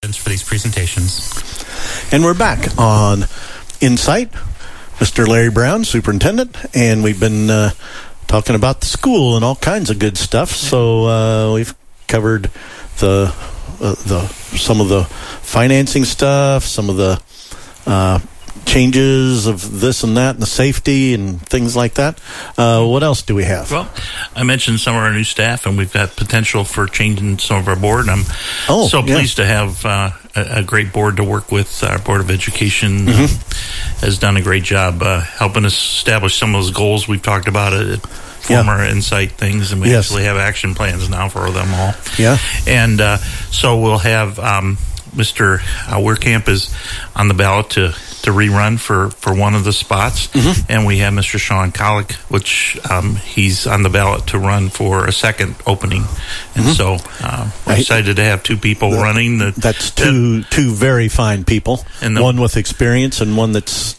And we're back on Insight. Mr. Larry Brown, superintendent, and we've been talking about the school and all kinds of good stuff. So we've covered the some of the financing stuff, some of the changes of this and that, and the safety and things like that. What else do we have? Well, I mentioned some of our new staff, and we've got potential for changing some of our board. And I'm pleased to have a great board to work with. Our Board of Education has done a great job helping us establish some of those goals we've talked about at former Insight things, and we actually have action plans now for them all. Yeah. And so we'll have Mr. Weirkamp is on the ballot to rerun for one of the spots, and we have Mr. Sean Collick, which he's on the ballot to run for a second opening, and so we're excited to have 2 people running. That's two very fine people, and one with experience and one that's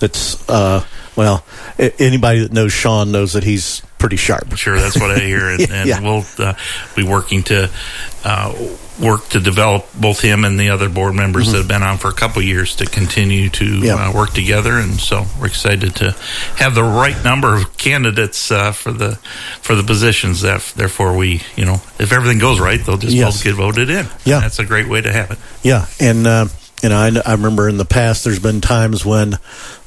anybody that knows Sean knows that he's pretty sharp. Sure, that's what I hear, and we'll be working to work to develop both him and the other board members that have been on for a couple of years to continue to work together, and so we're excited to have the right number of candidates for the positions. Therefore, we, if everything goes right, they'll just both get voted in. Yeah, that's a great way to have it. Yeah, and I remember in the past there's been times when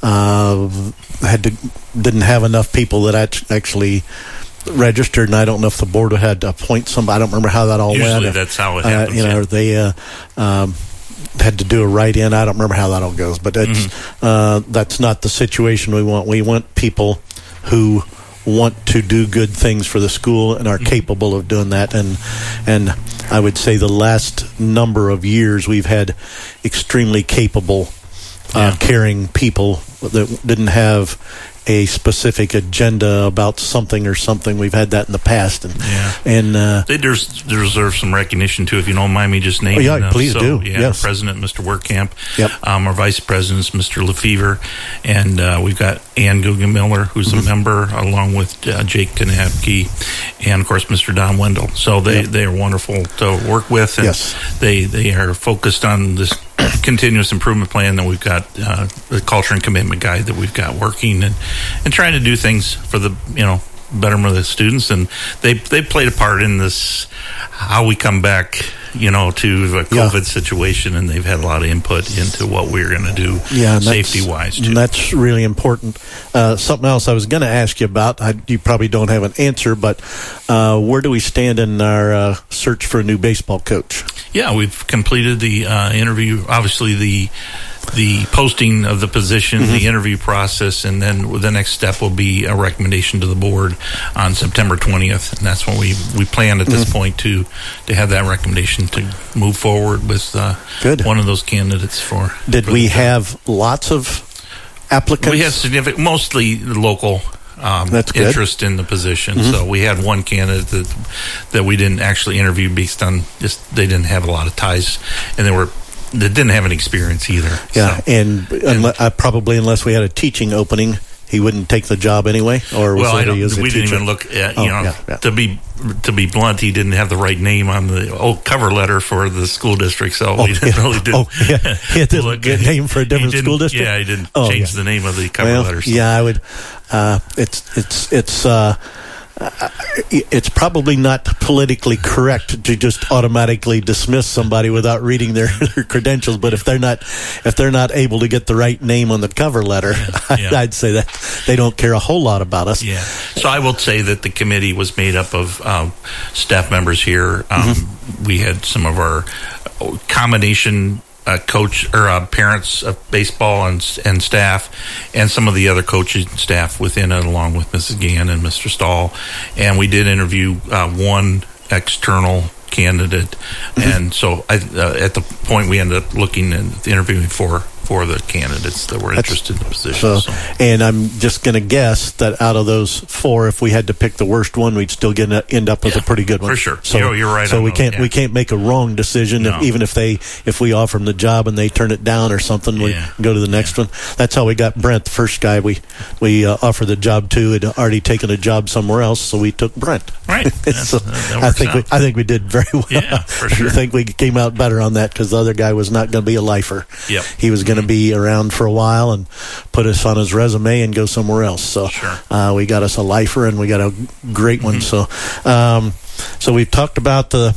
didn't have enough people that actually registered, and I don't know if the board had to appoint somebody. I don't remember how that all went. Usually that's how it happens. They had to do a write-in. I don't remember how that all goes, but that's not the situation we want. We want people who want to do good things for the school and are capable of doing that. And I would say the last number of years we've had extremely capable, caring people that didn't have a specific agenda about something or something. We've had that in the past, and they deserve some recognition too. If you don't mind me just naming them. Please do. Yeah, our president, Mr. Weirkamp. Our vice presidents, Mr. Lefevre, and we've got Ann Guggenmiller, who's a member, along with Jake Kanapke, and of course Mr. Don Wendell. So they are wonderful to work with, and they are focused on this continuous improvement plan that we've got, the culture and commitment guide that we've got working, and trying to do things for the betterment of the students, and they played a part in this, how we come back to the COVID situation, and they've had a lot of input into what we're going to do safety-wise, too. And that's really important. Something else I was going to ask you about, you probably don't have an answer, but where do we stand in our search for a new baseball coach? Yeah, we've completed the interview, obviously the posting of the position, the interview process, and then the next step will be a recommendation to the board on September 20th. And that's when we plan at this point to have that recommendation to move forward with one of those candidates for. Did we have lots of applicants? We had significant, mostly local interest in the position. So we had one candidate that we didn't actually interview based on just they didn't have a lot of ties, and that didn't have any experience either. Yeah, so. and probably unless we had a teaching opening, he wouldn't take the job anyway. Or was we didn't even look at to be blunt, he didn't have the right name on the cover letter for the school district, so we didn't really do. He had the name for a different school district. Yeah, he didn't change the name of the cover letter. So. Yeah, I would. It's probably not politically correct to just automatically dismiss somebody without reading their credentials. But if they're not able to get the right name on the cover letter, I'd say that they don't care a whole lot about us. Yeah. So I will say that the committee was made up of staff members here. We had some of our combination coach or parents of baseball and staff, and some of the other coaching staff within it, along with Mrs. Gann and Mr. Stahl. And we did interview one external candidate, and so at the point we ended up looking and interviewing for the candidates that were interested in the position. And I'm just going to guess that out of those four, if we had to pick the worst one, we'd still end up with a pretty good one. For sure. So you're right. So we can't make a wrong decision. No. Even if we offer them the job and they turn it down or something, we go to the next one. That's how we got Brent. The first guy we offered the job to had already taken a job somewhere else, so we took Brent. Right. So I think we did very well. Yeah, for sure. I think we came out better on that because the other guy was not going to be a lifer. Yep. He was going to be around for a while and put us on his resume and go somewhere else. So we got us a lifer, and we got a great one. So we've talked about the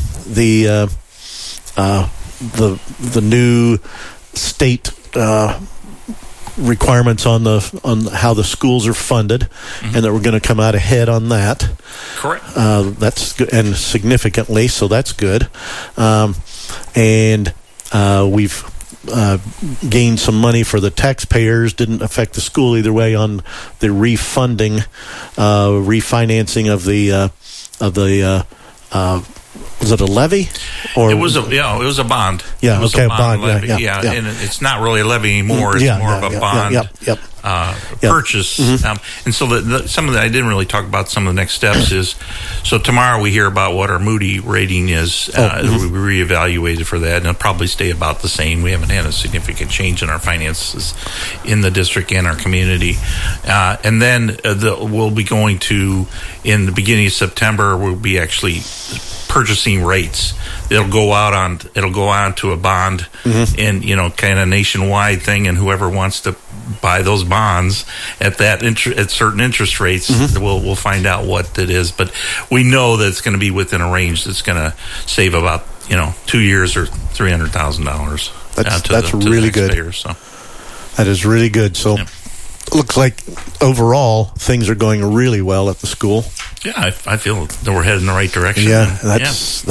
new state requirements on how the schools are funded, and that we're going to come out ahead on that. Correct. That's good, and significantly, so that's good. And we've gained some money for the taxpayers. Didn't affect the school either way on the refinancing of the was it a levy? Or it was a bond. Yeah, it was a bond levy. Yeah, and it's not really a levy anymore. It's more of a bond purchase. And so some of the I didn't really talk about some of the next steps is, so tomorrow we hear about what our Moody rating is. We reevaluated for that, and it'll probably stay about the same. We haven't had a significant change in our finances in the district and our community. And then we'll be going to, in the beginning of September, we'll be actually purchasing rates. It'll go on to a bond, and kind of nationwide thing, and whoever wants to buy those bonds at certain interest rates, we'll find out what it is. But we know that it's going to be within a range that's going to save about 2 years or $300,000. That's really good. So that is really good. So it looks like overall things are going really well at the school. Yeah, I feel that we're heading in the right direction. It's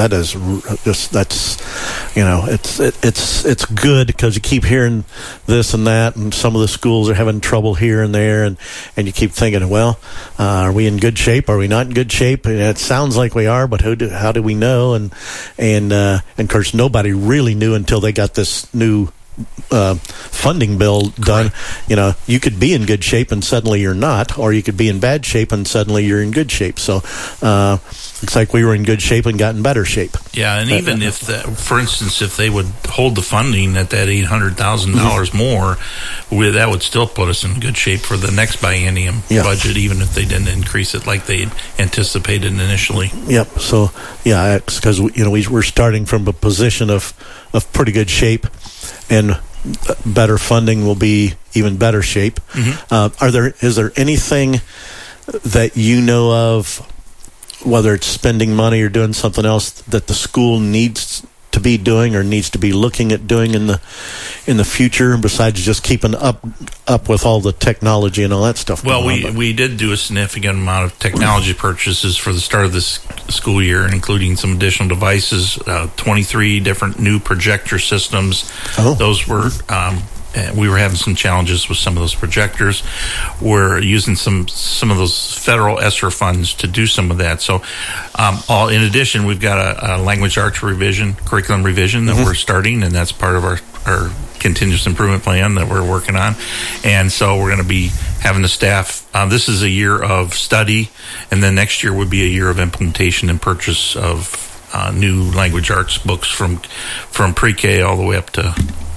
good because you keep hearing this and that, and some of the schools are having trouble here and there, and you keep thinking, well, are we in good shape? Are we not in good shape? And it sounds like we are, but how do we know? And of course, nobody really knew until they got this new funding bill done. You could be in good shape and suddenly you're not, or you could be in bad shape and suddenly you're in good shape. So looks like we were in good shape and got in better shape. Yeah, and even for instance, if they would hold the funding at that $800,000 more, that would still put us in good shape for the next biennium budget, even if they didn't increase it like they anticipated initially. Yep. So it's because we're starting from a position of pretty good shape. and better funding, will be even better shape. Is there anything that you know of, whether it's spending money or doing something else, that the school needs to be doing or needs to be looking at doing in the future, besides just keeping up with all the technology and all that stuff? Well, we did do a significant amount of technology purchases for the start of this school year, including some additional devices, 23 different new projector systems. Those were we were having some challenges with some of those projectors. We're using some of those federal ESSER funds to do some of that. So, in addition, we've got a language arts curriculum revision that we're starting, and that's part of our continuous improvement plan that we're working on. And so we're going to be having the staff. This is a year of study, and then next year would be a year of implementation and purchase of new language arts books from pre-K all the way up to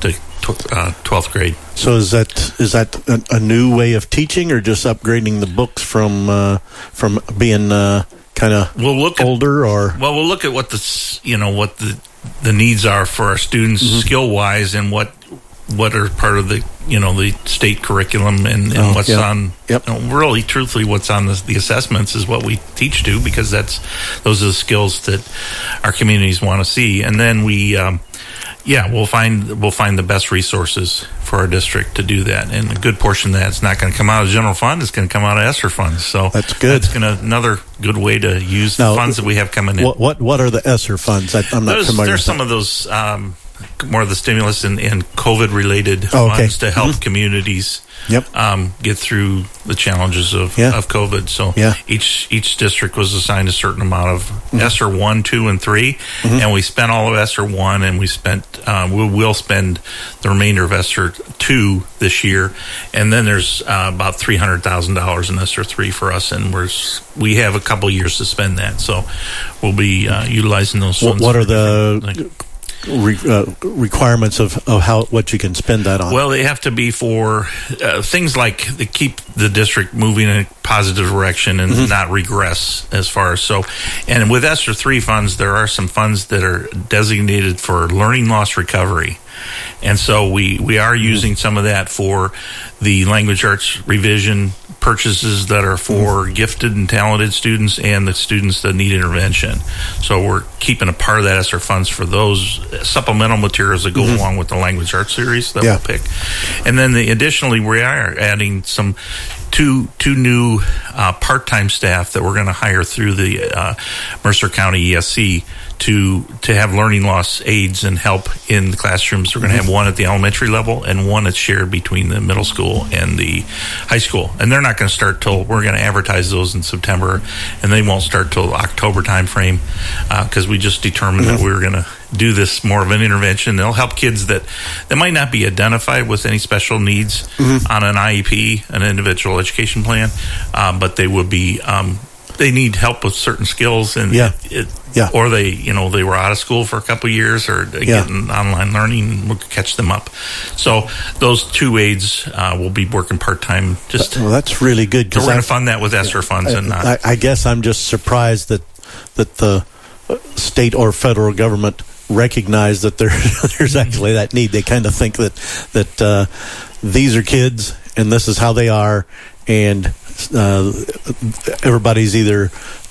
12th grade. So is that a new way of teaching, or just upgrading the books from being kind of older? Or we'll look at what the needs are for our students skill wise, and what are part of the state curriculum and what's on. Really, truthfully, what's on the assessments is what we teach to, because those are the skills that our communities want to see, and then we. We'll find the best resources for our district to do that, and a good portion of that's not going to come out of the general fund; it's going to come out of ESSER funds. So that's good. That's another good way to use the funds that we have coming in. What are the ESSER funds? I'm not familiar. There's some of those more of the stimulus and COVID related funds to help communities get through the challenges of COVID. So each district was assigned a certain amount of ESSER 1, 2, and 3, and we spent all of ESSER 1, and we will spend the remainder of ESSER 2 this year, and then there's about $300,000 in ESSER 3 for us, and we have a couple years to spend that, so we'll be utilizing those funds. What are the requirements of what you can spend that on? Well, they have to be for things like they keep the district moving in a positive direction and not regress as far as so. And with ESSER 3 funds, there are some funds that are designated for learning loss recovery. And so we are using some of that for the language arts revision purchases that are for gifted and talented students and the students that need intervention. So we're keeping a part of that ESSER funds for those supplemental materials that go along with the language arts series that we'll pick. And then additionally, we are adding some two new part-time staff that we're going to hire through the Mercer County ESC to have learning loss aids and help in the classrooms. We're going to have one at the elementary level and one that's shared between the middle school and the high school. And they're not going to start till, we're going to advertise those in September, and they won't start till October time frame, because we just determined that we were going to do this more of an intervention. They'll help kids that might not be identified with any special needs on an IEP, an individual education plan, but they would be they need help with certain skills, and or they were out of school for a couple of years, or getting online learning, and we'll catch them up. So those two aides will be working part-time. That's really good, because we're going to fund that with ESSER funds. I guess I'm just surprised that the state or federal government recognize that there's actually that need. They kind of think that these are kids and this is how they are, and everybody's either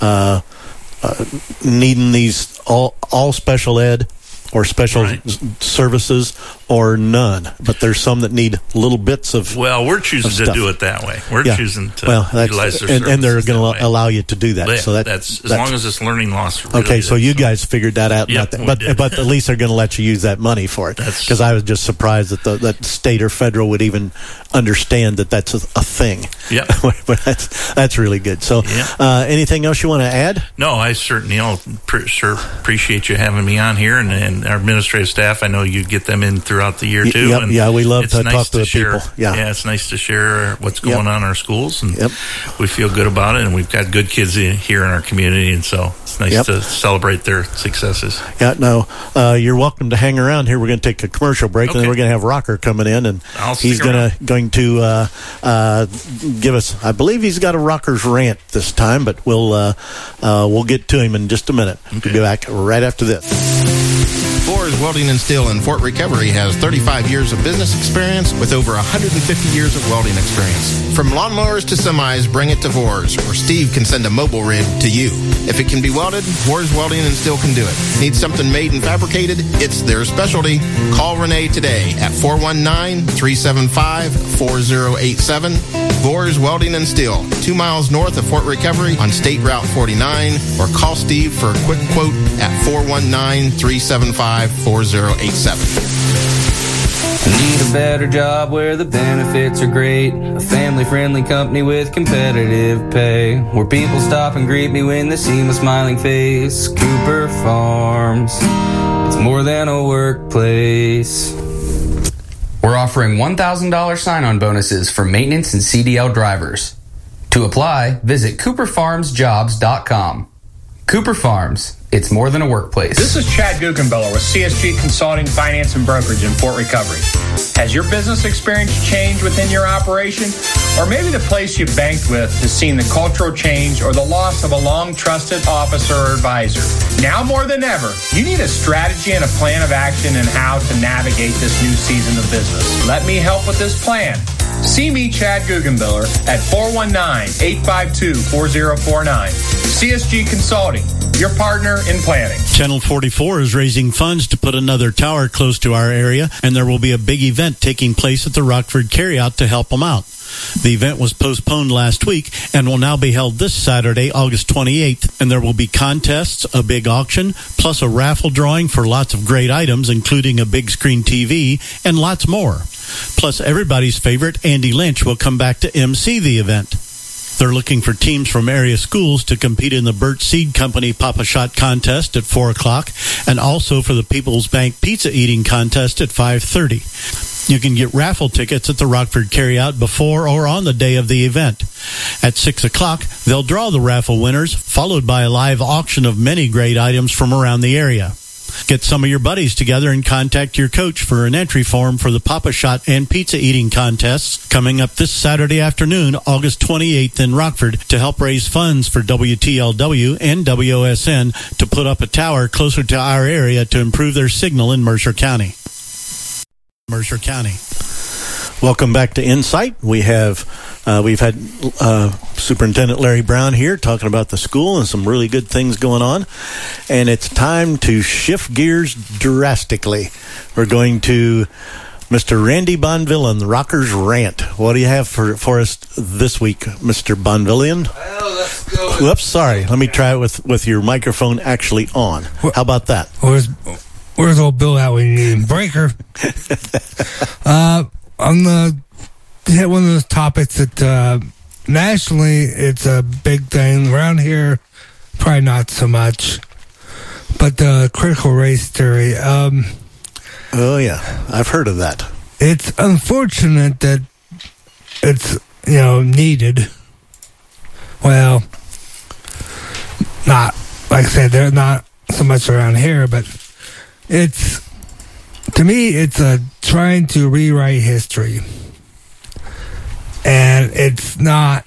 needing these all special ed or special services or none, but there's some that need little bits of. Well, we're choosing to do it that way. We're choosing to utilize their services, and they're going to allow you to do that. So that's as long as it's learning loss. Okay, so you guys figured that out, but at least they're going to let you use that money for it. Because I was just surprised that state or federal would even understand that that's a thing. Yeah, but that's really good. So, anything else you want to add? No, I certainly sure appreciate you having me on here, and our administrative staff. I know you get them in throughout the year too. We love to talk to the people. Yeah, it's nice to share what's going on in our schools, and we feel good about it. And we've got good kids here in our community, and so it's nice to celebrate their successes. Yeah, no, you're welcome to hang around here. We're going to take a commercial break, and then we're going to have Rocker coming in, and he's going to give us. I believe he's got a Rocker's rant this time, but we'll get to him in just a minute. Okay. We'll be back right after this. Vors Welding and Steel in Fort Recovery has 35 years of business experience with over 150 years of welding experience. From lawnmowers to semis, bring it to Vors, or Steve can send a mobile rig to you. If it can be welded, Vors Welding and Steel can do it. Need something made and fabricated? It's their specialty. Call Renee today at 419-375-4087. Vors Welding and Steel, 2 miles north of Fort Recovery on State Route 49, or call Steve for a quick quote at 419-375-4087. Need a better job where the benefits are great. A family-friendly company with competitive pay. Where people stop and greet me when they see my smiling face. Cooper Farms. It's more than a workplace. We're offering $1,000 sign-on bonuses for maintenance and CDL drivers. To apply, visit CooperFarmsJobs.com. Cooper Farms. It's more than a workplace. This is Chad Guggenbiller with CSG Consulting, Finance, and Brokerage in Fort Recovery. Has your business experience changed within your operation? Or maybe the place you banked with has seen the cultural change or the loss of a long-trusted officer or advisor. Now more than ever, you need a strategy and a plan of action in how to navigate this new season of business. Let me help with this plan. See me, Chad Guggenbiller, at 419-852-4049. CSG Consulting, your partner in planning. Channel 44 is raising funds to put another tower close to our area, and there will be a big event taking place at the Rockford Carryout to help them out. The event was postponed last week and will now be held this Saturday, August 28th, and there will be contests, a big auction, plus a raffle drawing for lots of great items, including a big screen TV and lots more. Plus, everybody's favorite, Andy Lynch, will come back to MC the event. They're looking for teams from area schools to compete in the Burt Seed Company Papa Shot contest at 4 o'clock and also for the People's Bank Pizza Eating contest at 5:30. You can get raffle tickets at the Rockford Carryout before or on the day of the event. At 6 o'clock, they'll draw the raffle winners, followed by a live auction of many great items from around the area. Get some of your buddies together and contact your coach for an entry form for the Papa Shot and Pizza Eating contests coming up this Saturday afternoon, August 28th in Rockford, to help raise funds for WTLW and WOSN to put up a tower closer to our area to improve their signal in Mercer County. Mercer County. Welcome back to Insight. We've had Superintendent Larry Brown here talking about the school and some really good things going on. And it's time to shift gears drastically. We're going to Mr. Randy Bonvillian, the Rockers Rant. What do you have for us this week, Mr. Bonvillian? Well, let's go. Whoops, sorry. Let me try it with your microphone actually on. How about that? Where's old Bill at when you need him? Breaker. I'm going to hit one of those topics that nationally it's a big thing. Around here, probably not so much. But the critical race theory. Oh, yeah. I've heard of that. It's unfortunate that it's, needed. Well, not, like I said, they're not so much around here, but to me, it's trying to rewrite history. And it's not,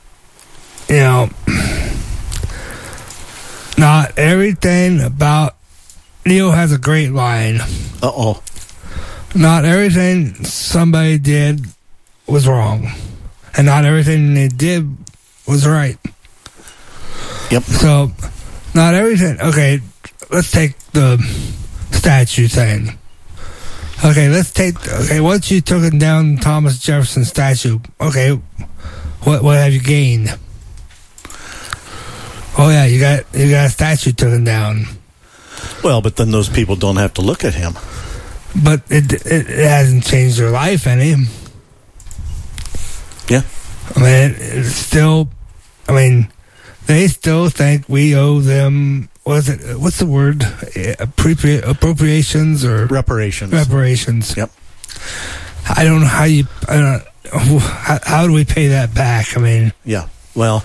not everything about, Neil has a great line. Uh-oh. Not everything somebody did was wrong. And not everything they did was right. Yep. So, not everything, okay, let's take the statue thing. Okay, once you took it down Thomas Jefferson statue, okay, what have you gained? Oh yeah, you got a statue taken down. Well, but then those people don't have to look at him. But it hasn't changed their life any. Yeah. I mean, it's still, they still think we owe them. What's the word? Appropriations or reparations? Reparations. Yep. I don't know how do we pay that back? Yeah. Well,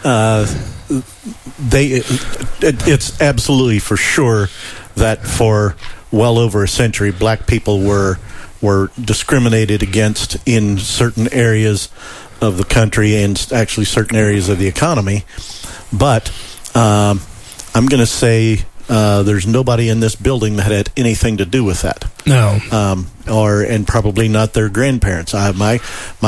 it's absolutely for sure that for well over a century, black people were discriminated against in certain areas of the country and actually certain areas of the economy. But I'm going to say there's nobody in this building that had anything to do with that. No. And probably not their grandparents. On my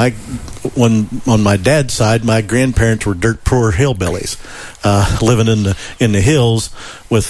dad's side, my grandparents were dirt poor hillbillies, living in the hills with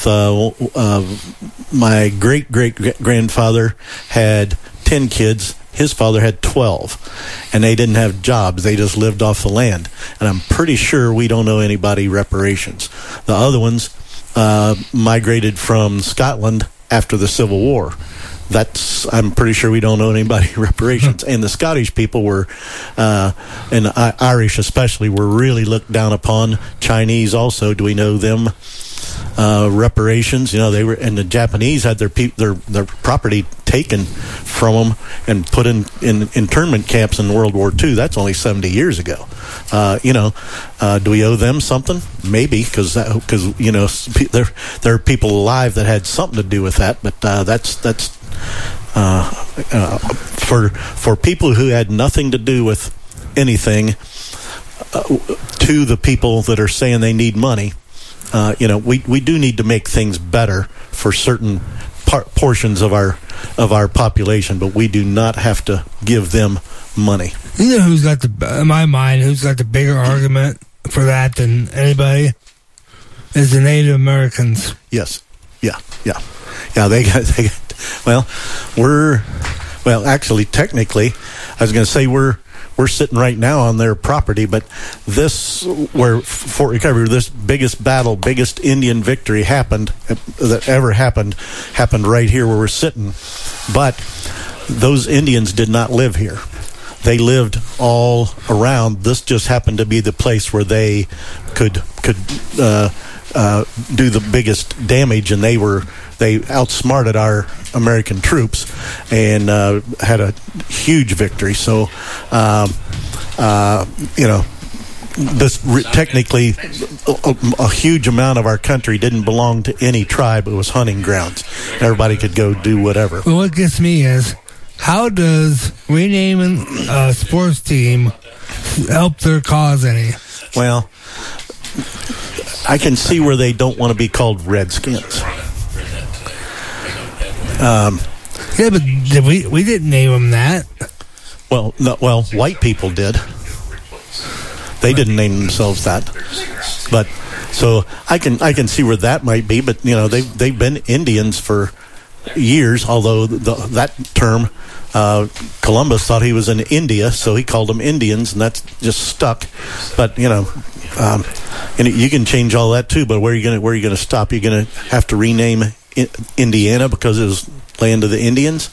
my great grandfather had 10 kids. His father had 12, and they didn't have jobs. They just lived off the land. And I'm pretty sure we don't owe anybody reparations. The other ones migrated from Scotland after the Civil War. I'm pretty sure we don't owe anybody reparations. And the Scottish people were, and Irish especially, were really looked down upon. Chinese also. Do we know them? Reparations, they were, and the Japanese had their property taken from them and put in internment camps in World War II. That's only 70 years ago. Do we owe them something? Maybe, because there are people alive that had something to do with that. But that's for people who had nothing to do with anything, to the people that are saying they need money. We do need to make things better for certain portions of our population, but we do not have to give them money. You know who's got in my mind, who's got the bigger argument for that than anybody? Is the Native Americans. Yes. Yeah. They got actually, technically, I was going to say we're sitting right now on their property, but this, where Fort Recovery, this biggest Indian victory happened right here where we're sitting. But those Indians did not live here. They lived all around. This just happened to be the place where they could do the biggest damage, and they outsmarted our American troops and had a huge victory. So, technically, a huge amount of our country didn't belong to any tribe. It was hunting grounds. Everybody could go do whatever. Well, what gets me is, how does renaming a sports team help their cause any? Well, I can see where they don't want to be called Redskins. Yeah, but we didn't name them that. Well, white people did. They didn't name themselves that. But so I can see where that might be. But they've been Indians for years. Although that term, Columbus thought he was in India, so he called them Indians, and that's just stuck. But and you can change all that too. But where are you going to stop? You're going to have to rename Indiana because it was land of the Indians.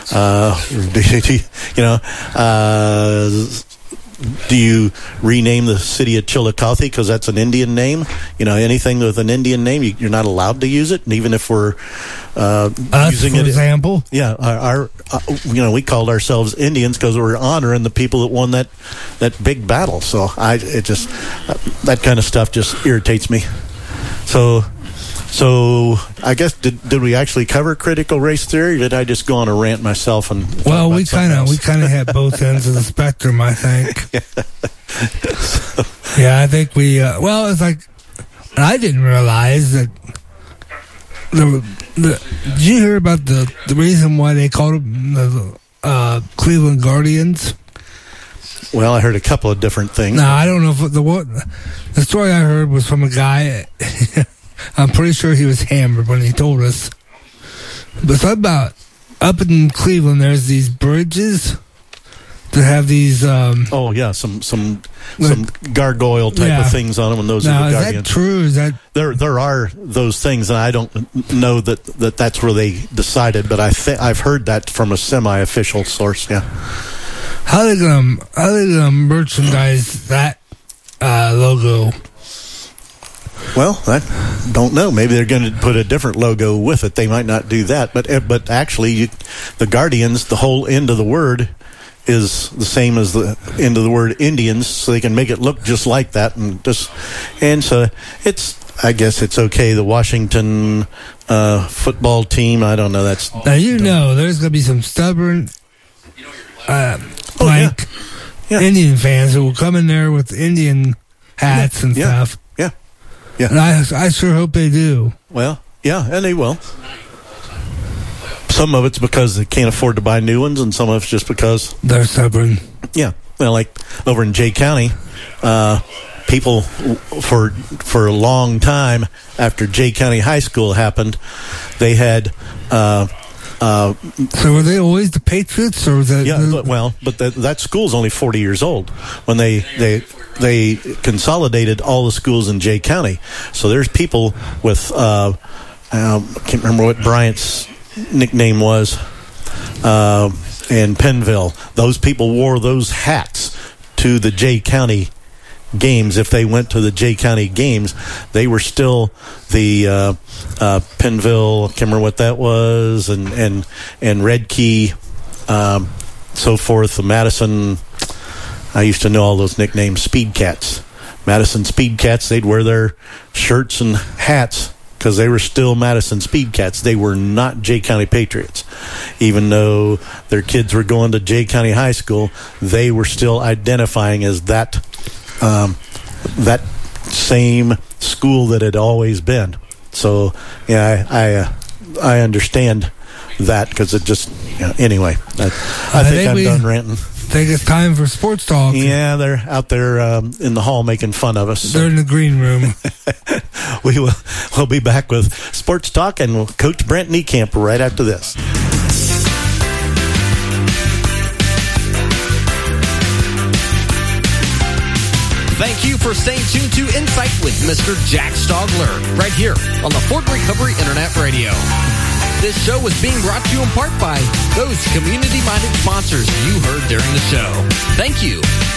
Do you rename the city of Chillicothe because that's an Indian name? Anything with an Indian name, you're not allowed to use it. And even if we're using it, for example, our we called ourselves Indians because we're honoring the people that won that big battle. So that kind of stuff just irritates me. So I guess did we actually cover critical race theory, or did I just go on a rant myself? Well, we kind of had both ends of the spectrum, I think. Yeah, I think we. It's like I didn't realize that. Did you hear about the reason why they called them the Cleveland Guardians? Well, I heard a couple of different things. No, I don't know if the story I heard was from a guy. I'm pretty sure he was hammered when he told us. But something about up in Cleveland, there's these bridges that have these. Some gargoyle type of things on them, and those are the Guardians. Is that true? Is that there are those things, and I don't know that's where they decided, but I've heard that from a semi-official source. Yeah. How they gonna merchandise that logo? Well, I don't know. Maybe they're going to put a different logo with it. They might not do that. But actually, the Guardians, the whole end of the word is the same as the end of the word Indians, so they can make it look just like that. And so I guess it's okay. The Washington football team, I don't know. There's going to be some stubborn Indian fans who will come in there with Indian hats and stuff. Yeah. And I sure hope they do. Well, Yeah, and they will. Some of it's because they can't afford to buy new ones, and some of it's just because they're stubborn. Yeah, well, like over in Jay County, people for a long time after Jay County High School happened, they had. So were they always the Patriots, or was that? Yeah, but that school's only 40 years old when they consolidated all the schools in Jay County. So there's people with I can't remember what Bryant's nickname was in Pennville. Those people wore those hats to the Jay County games. If they went to the Jay County games, they were still the Pennville, I can't remember what that was, and Red Key, so forth. The Madison, I used to know all those nicknames. Speed Cats, Madison Speed Cats. They'd wear their shirts and hats because they were still Madison Speed Cats. They were not Jay County Patriots. Even though their kids were going to Jay County High School, they were still identifying as that same school that had always been. So, yeah, I understand that because it just, anyway. I think I'm done ranting. I think it's time for sports talk. Yeah, they're out there in the hall making fun of us. So. They're in the green room. We'll be back with sports talk and Coach Brent Niekamp right after this. Thank you for staying tuned to Insight with Mr. Jack Stogler, right here on the Fort Recovery Internet Radio. This show is being brought to you in part by those community-minded sponsors you heard during the show. Thank you.